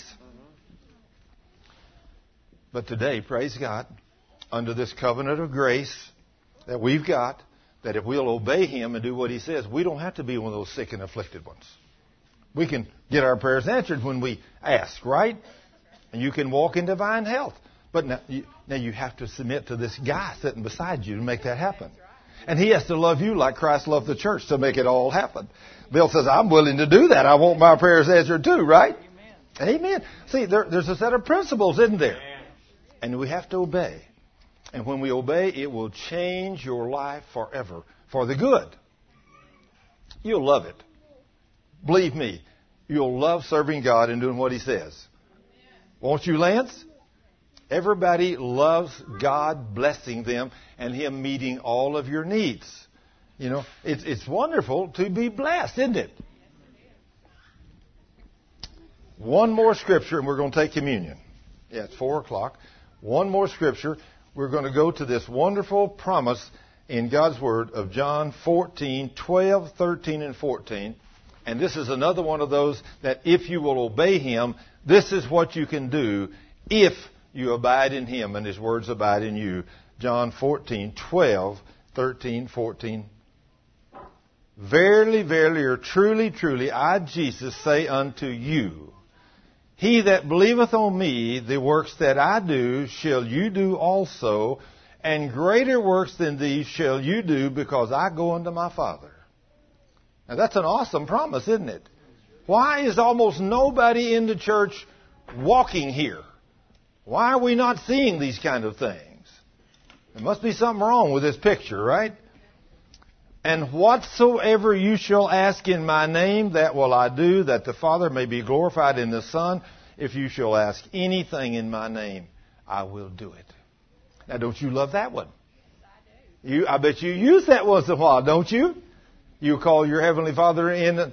But today, praise God, under this covenant of grace that we've got, that if we'll obey Him and do what He says, we don't have to be one of those sick and afflicted ones. We can get our prayers answered when we ask, right? And you can walk in divine health. But now you have to submit to this guy sitting beside you to make that happen. And he has to love you like Christ loved the church to make it all happen. Bill says, I'm willing to do that. I want my prayers answered too, right? Amen. Amen. See, there's a set of principles, isn't there? And we have to obey. And when we obey, it will change your life forever for the good. You'll love it. Believe me, you'll love serving God and doing what He says. Won't you, Lance? Everybody loves God blessing them and Him meeting all of your needs. You know, it's wonderful to be blessed, isn't it? One more scripture and we're going to take communion. Yeah, it's 4:00. One more scripture. We're going to go to this wonderful promise in God's Word of John 14:12, 13, and 14. And this is another one of those that if you will obey Him, this is what you can do if you abide in Him and His words abide in you. John 14:12, 13, 14. Verily, verily, or truly, truly, I, Jesus, say unto you, He that believeth on me, the works that I do, shall you do also, and greater works than these shall you do, because I go unto my Father. Now that's an awesome promise, isn't it? Why is almost nobody in the church walking here? Why are we not seeing these kind of things? There must be something wrong with this picture, right? And whatsoever you shall ask in my name, that will I do, that the Father may be glorified in the Son. If you shall ask anything in my name, I will do it. Now, don't you love that one? I bet you use that once in a while, don't you? You call your Heavenly Father in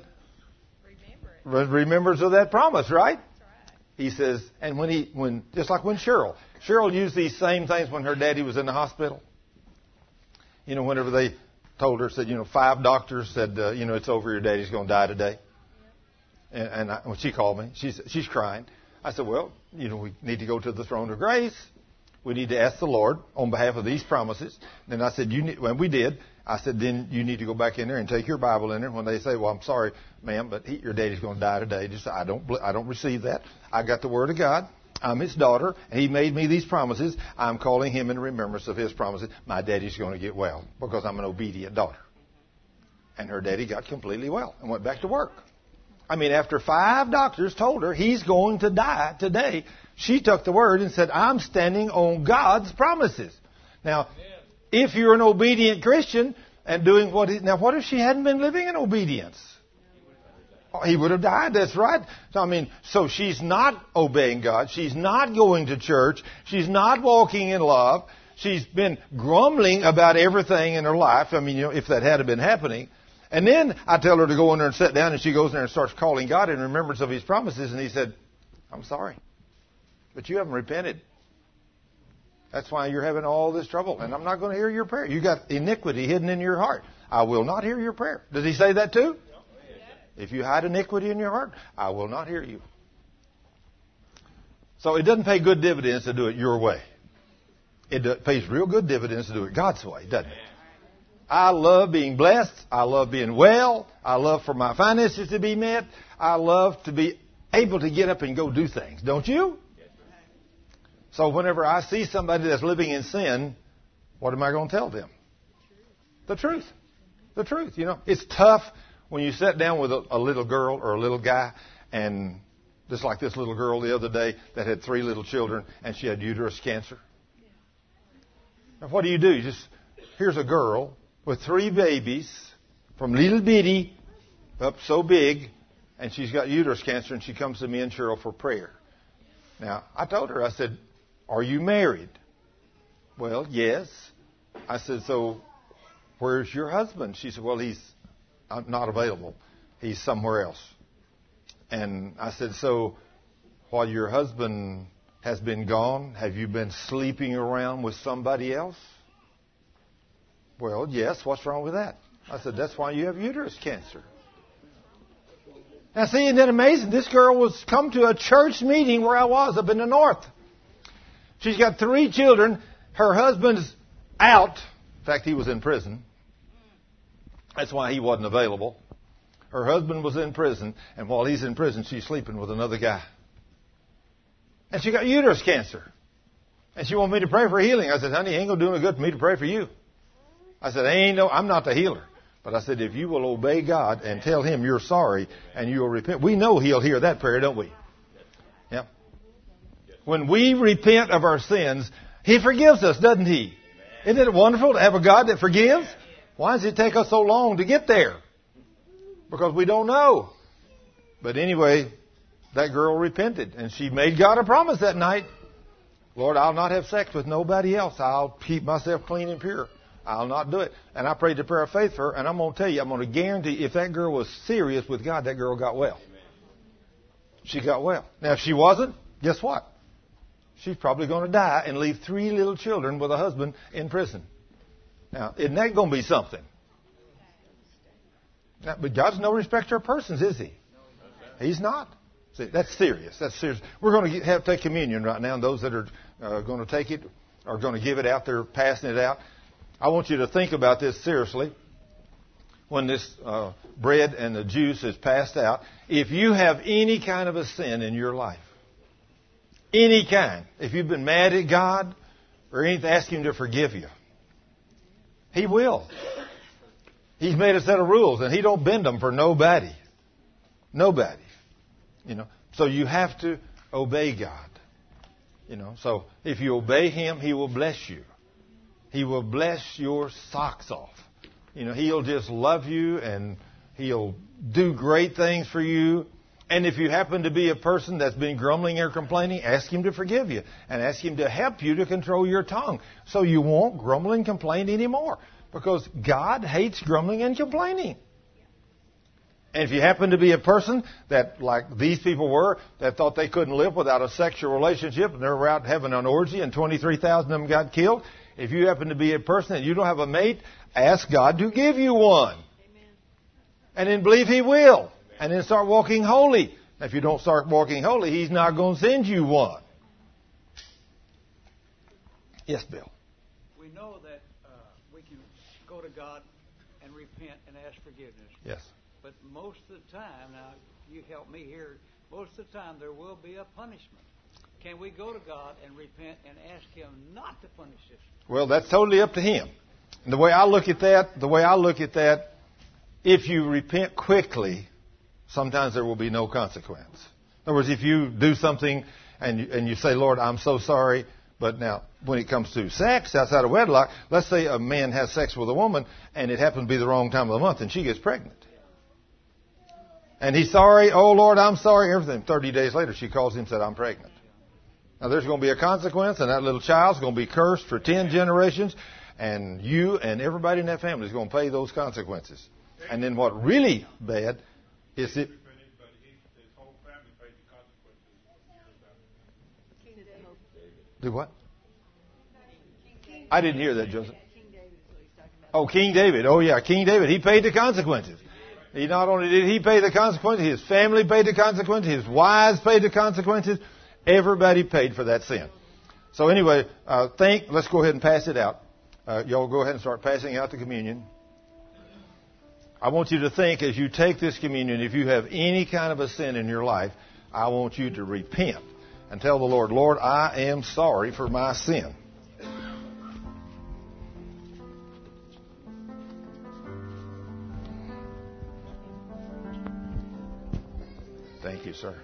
remembrance of that promise, right? He says, and when just like when Cheryl Cheryl used these same things when her daddy was in the hospital. You know, whenever they told her, said, 5 doctors said, it's over, your daddy's going to die today. And when she called me, she's crying. I said, well, we need to go to the throne of grace. We need to ask the Lord on behalf of these promises. Then I said, when we did, I said, then you need to go back in there and take your Bible in there. When they say, well, I'm sorry, ma'am, but your daddy's going to die today. Just I don't receive that. I got the Word of God. I'm his daughter, and he made me these promises. I'm calling him in remembrance of his promises. My daddy's going to get well because I'm an obedient daughter. And her daddy got completely well and went back to work. I mean, after 5 doctors told her he's going to die today, she took the word and said, I'm standing on God's promises. Now, if you're an obedient Christian and doing what if she hadn't been living in obedience? He would have died, that's right. So she's not obeying God. She's not going to church. She's not walking in love. She's been grumbling about everything in her life. If that had been happening. And then I tell her to go in there and sit down, and she goes in there and starts calling God in remembrance of his promises. And he said, I'm sorry, but you haven't repented. That's why you're having all this trouble. And I'm not going to hear your prayer. You got iniquity hidden in your heart. I will not hear your prayer. Does he say that too? If you hide iniquity in your heart, I will not hear you. So it doesn't pay good dividends to do it your way. It pays real good dividends to do it God's way, doesn't it? I love being blessed. I love being well. I love for my finances to be met. I love to be able to get up and go do things. Don't you? So whenever I see somebody that's living in sin, what am I going to tell them? The truth. The truth. It's tough when you sit down with a little girl or a little guy, and just like this little girl the other day that had 3 little children, and she had uterus cancer. Now what do? Here's a girl with 3 babies, from little bitty up so big, and she's got uterus cancer, and she comes to me and Cheryl for prayer. Now, I told her, I said, are you married? Well, yes. I said, so where's your husband? She said, well, he's not available. He's somewhere else. And I said, so while your husband has been gone, have you been sleeping around with somebody else? Well, yes. What's wrong with that? I said, that's why you have uterus cancer. Now, see, isn't that amazing? This girl was come to a church meeting where I was up in the north. She's got 3 children. Her husband's out. In fact, he was in prison. That's why he wasn't available. Her husband was in prison, and while he's in prison, she's sleeping with another guy. And she got uterus cancer. And she wanted me to pray for healing. I said, honey, it ain't going to do any good for me to pray for you. I said, I'm not the healer. But I said, if you will obey God and tell him you're sorry and you'll repent, we know he'll hear that prayer, don't we? Yeah. When we repent of our sins, he forgives us, doesn't he? Isn't it wonderful to have a God that forgives? Why does it take us so long to get there? Because we don't know. But anyway, that girl repented, and she made God a promise that night. Lord, I'll not have sex with nobody else. I'll keep myself clean and pure. I'll not do it. And I prayed the prayer of faith for her, and I'm going to tell you, I'm going to guarantee if that girl was serious with God, that girl got well. She got well. Now, if she wasn't, guess what? She's probably going to die and leave 3 little children with a husband in prison. Now, isn't that going to be something? Now, but God's no respecter of persons, is he? He's not. See, that's serious. That's serious. We're going to take communion right now, and those that are going to take it are going to give it out. They're passing it out. I want you to think about this seriously. When this bread and the juice is passed out, if you have any kind of a sin in your life, any kind, if you've been mad at God or anything, ask him to forgive you. He will. He's made a set of rules, and he don't bend them for nobody. Nobody. So you have to obey God. So if you obey him, he will bless you. He will bless your socks off. He'll just love you, and he'll do great things for you. And if you happen to be a person that's been grumbling or complaining, ask him to forgive you. And ask him to help you to control your tongue so you won't grumble and complain anymore. Because God hates grumbling and complaining. And if you happen to be a person that, like these people were, that thought they couldn't live without a sexual relationship, and they were out having an orgy and 23,000 of them got killed, if you happen to be a person and you don't have a mate, ask God to give you one. Amen. And then believe He will. And then start walking holy. If you don't start walking holy, He's not going to send you one. Yes, Bill. We know that we can go to God and repent and ask forgiveness. Yes. But most of the time, now you help me here, most of the time there will be a punishment. Can we go to God and repent and ask Him not to punish us? Well, that's totally up to Him. And the way I look at that, if you repent quickly, sometimes there will be no consequence. In other words, if you do something and you say, Lord, I'm so sorry, but now when it comes to sex outside of wedlock, let's say a man has sex with a woman and it happens to be the wrong time of the month and she gets pregnant. And he's sorry, oh Lord, I'm sorry, everything. 30 days later she calls him and said, I'm pregnant. Now there's going to be a consequence, and that little child's going to be cursed for 10 generations, and you and everybody in that family is going to pay those consequences. And then what really bad is it... Do what? I didn't hear that, Joseph. Oh, King David. Oh, yeah, King David. He paid the consequences. He not only did he pay the consequences, his family paid the consequences, his wives paid the consequences. Everybody paid for that sin. So anyway, let's go ahead and pass it out. Y'all go ahead and start passing out the communion. I want you to think as you take this communion, if you have any kind of a sin in your life, I want you to repent and tell the Lord, Lord, I am sorry for my sin. Thank you, sir.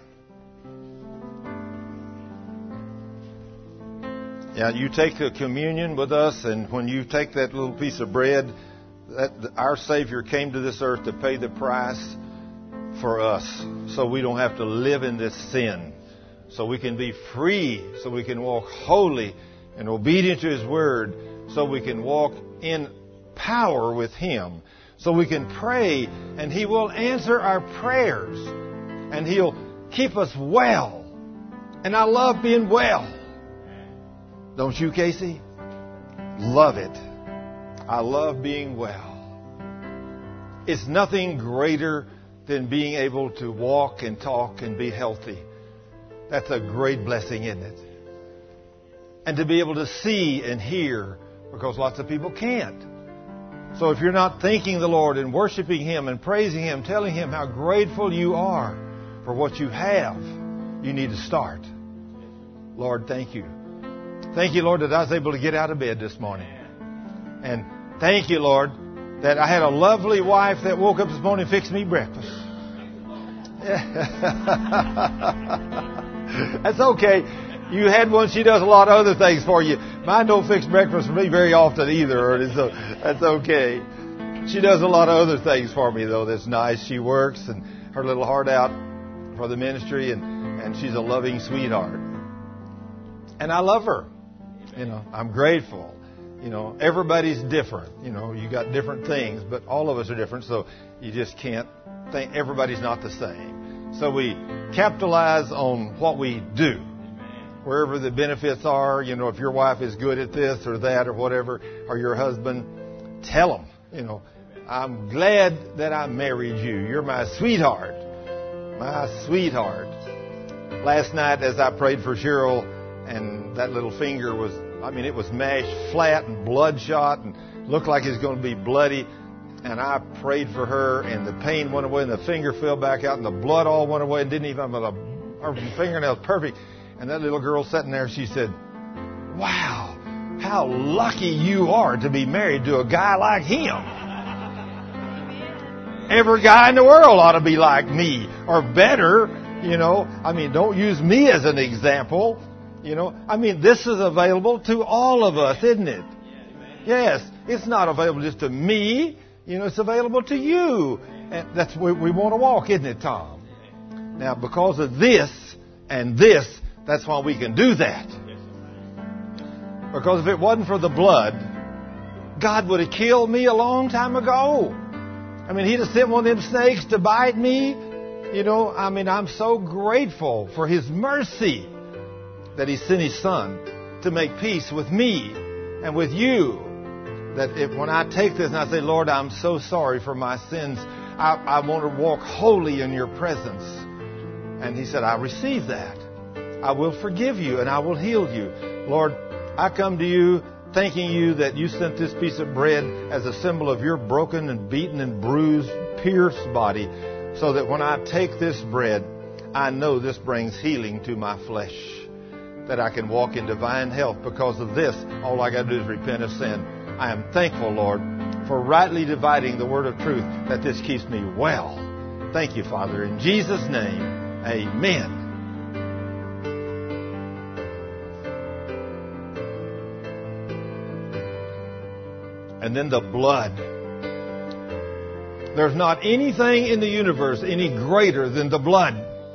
Yeah, you take the communion with us, and when you take that little piece of bread, our Savior came to this earth to pay the price for us, so we don't have to live in this sin, so we can be free, so we can walk holy and obedient to His Word, so we can walk in power with Him, so we can pray, and He will answer our prayers, and He'll keep us well. And I love being well. Don't you, Casey? Love it. I love being well. It's nothing greater than being able to walk and talk and be healthy. That's a great blessing, isn't it? And to be able to see and hear, because lots of people can't. So if you're not thanking the Lord and worshiping Him and praising Him, telling Him how grateful you are for what you have, you need to start. Lord, thank you. Thank you, Lord, that I was able to get out of bed this morning. And thank you, Lord, that I had a lovely wife that woke up this morning and fixed me breakfast. That's okay. You had one. She does a lot of other things for you. Mine don't fix breakfast for me very often either, so that's okay. She does a lot of other things for me, though. That's nice. She works and her little heart out for the ministry, and she's a loving sweetheart. And I love her. You know, I'm grateful. You know, everybody's different. You know, you got different things, but all of us are different, so you just can't think everybody's not the same. So we capitalize on what we do. Wherever the benefits are, you know, if your wife is good at this or that or whatever, or your husband, tell them, you know, I'm glad that I married you. You're my sweetheart. My sweetheart. Last night as I prayed for Cheryl, and that little finger was, it was mashed flat and bloodshot and looked like it was going to be bloody. And I prayed for her, and the pain went away, and the finger fell back out, and the blood all went away, and didn't even have her fingernails perfect. And that little girl sitting there, she said, wow, how lucky you are to be married to a guy like him. Every guy in the world ought to be like me, or better, you know. Don't use me as an example. You know, this is available to all of us, isn't it? Yes, it's not available just to me. You know, it's available to you. And that's where we want to walk, isn't it, Tom? Now, because of this and this, that's why we can do that. Because if it wasn't for the blood, God would have killed me a long time ago. I mean, He'd have sent one of them snakes to bite me. You know, I mean, I'm so grateful for His mercy that He sent His Son to make peace with me and with you. That when I take this and I say, Lord, I'm so sorry for my sins, I want to walk holy in your presence. And He said, I receive that. I will forgive you and I will heal you. Lord, I come to you thanking you that you sent this piece of bread as a symbol of your broken and beaten and bruised, pierced body, so that when I take this bread, I know this brings healing to my flesh, that I can walk in divine health because of this. All I got to do is repent of sin. I am thankful, Lord, for rightly dividing the word of truth, that this keeps me well. Thank you, Father. In Jesus' name, amen. And then the blood. There's not anything in the universe any greater than the blood.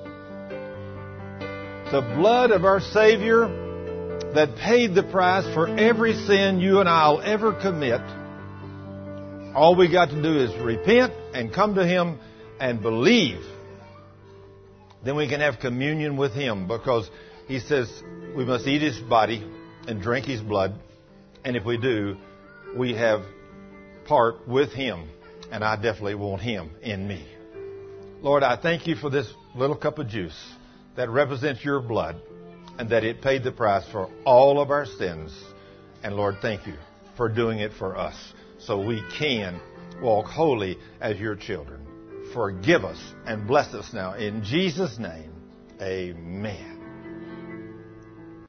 The blood of our Savior that paid the price for every sin you and I'll ever commit. All we got to do is repent and come to Him and believe. Then we can have communion with Him, because He says we must eat His body and drink His blood. And if we do, we have part with Him. And I definitely want Him in me. Lord, I thank you for this little cup of juice that represents your blood, and that it paid the price for all of our sins. And Lord, thank you for doing it for us, so we can walk holy as your children. Forgive us and bless us now. In Jesus' name, amen.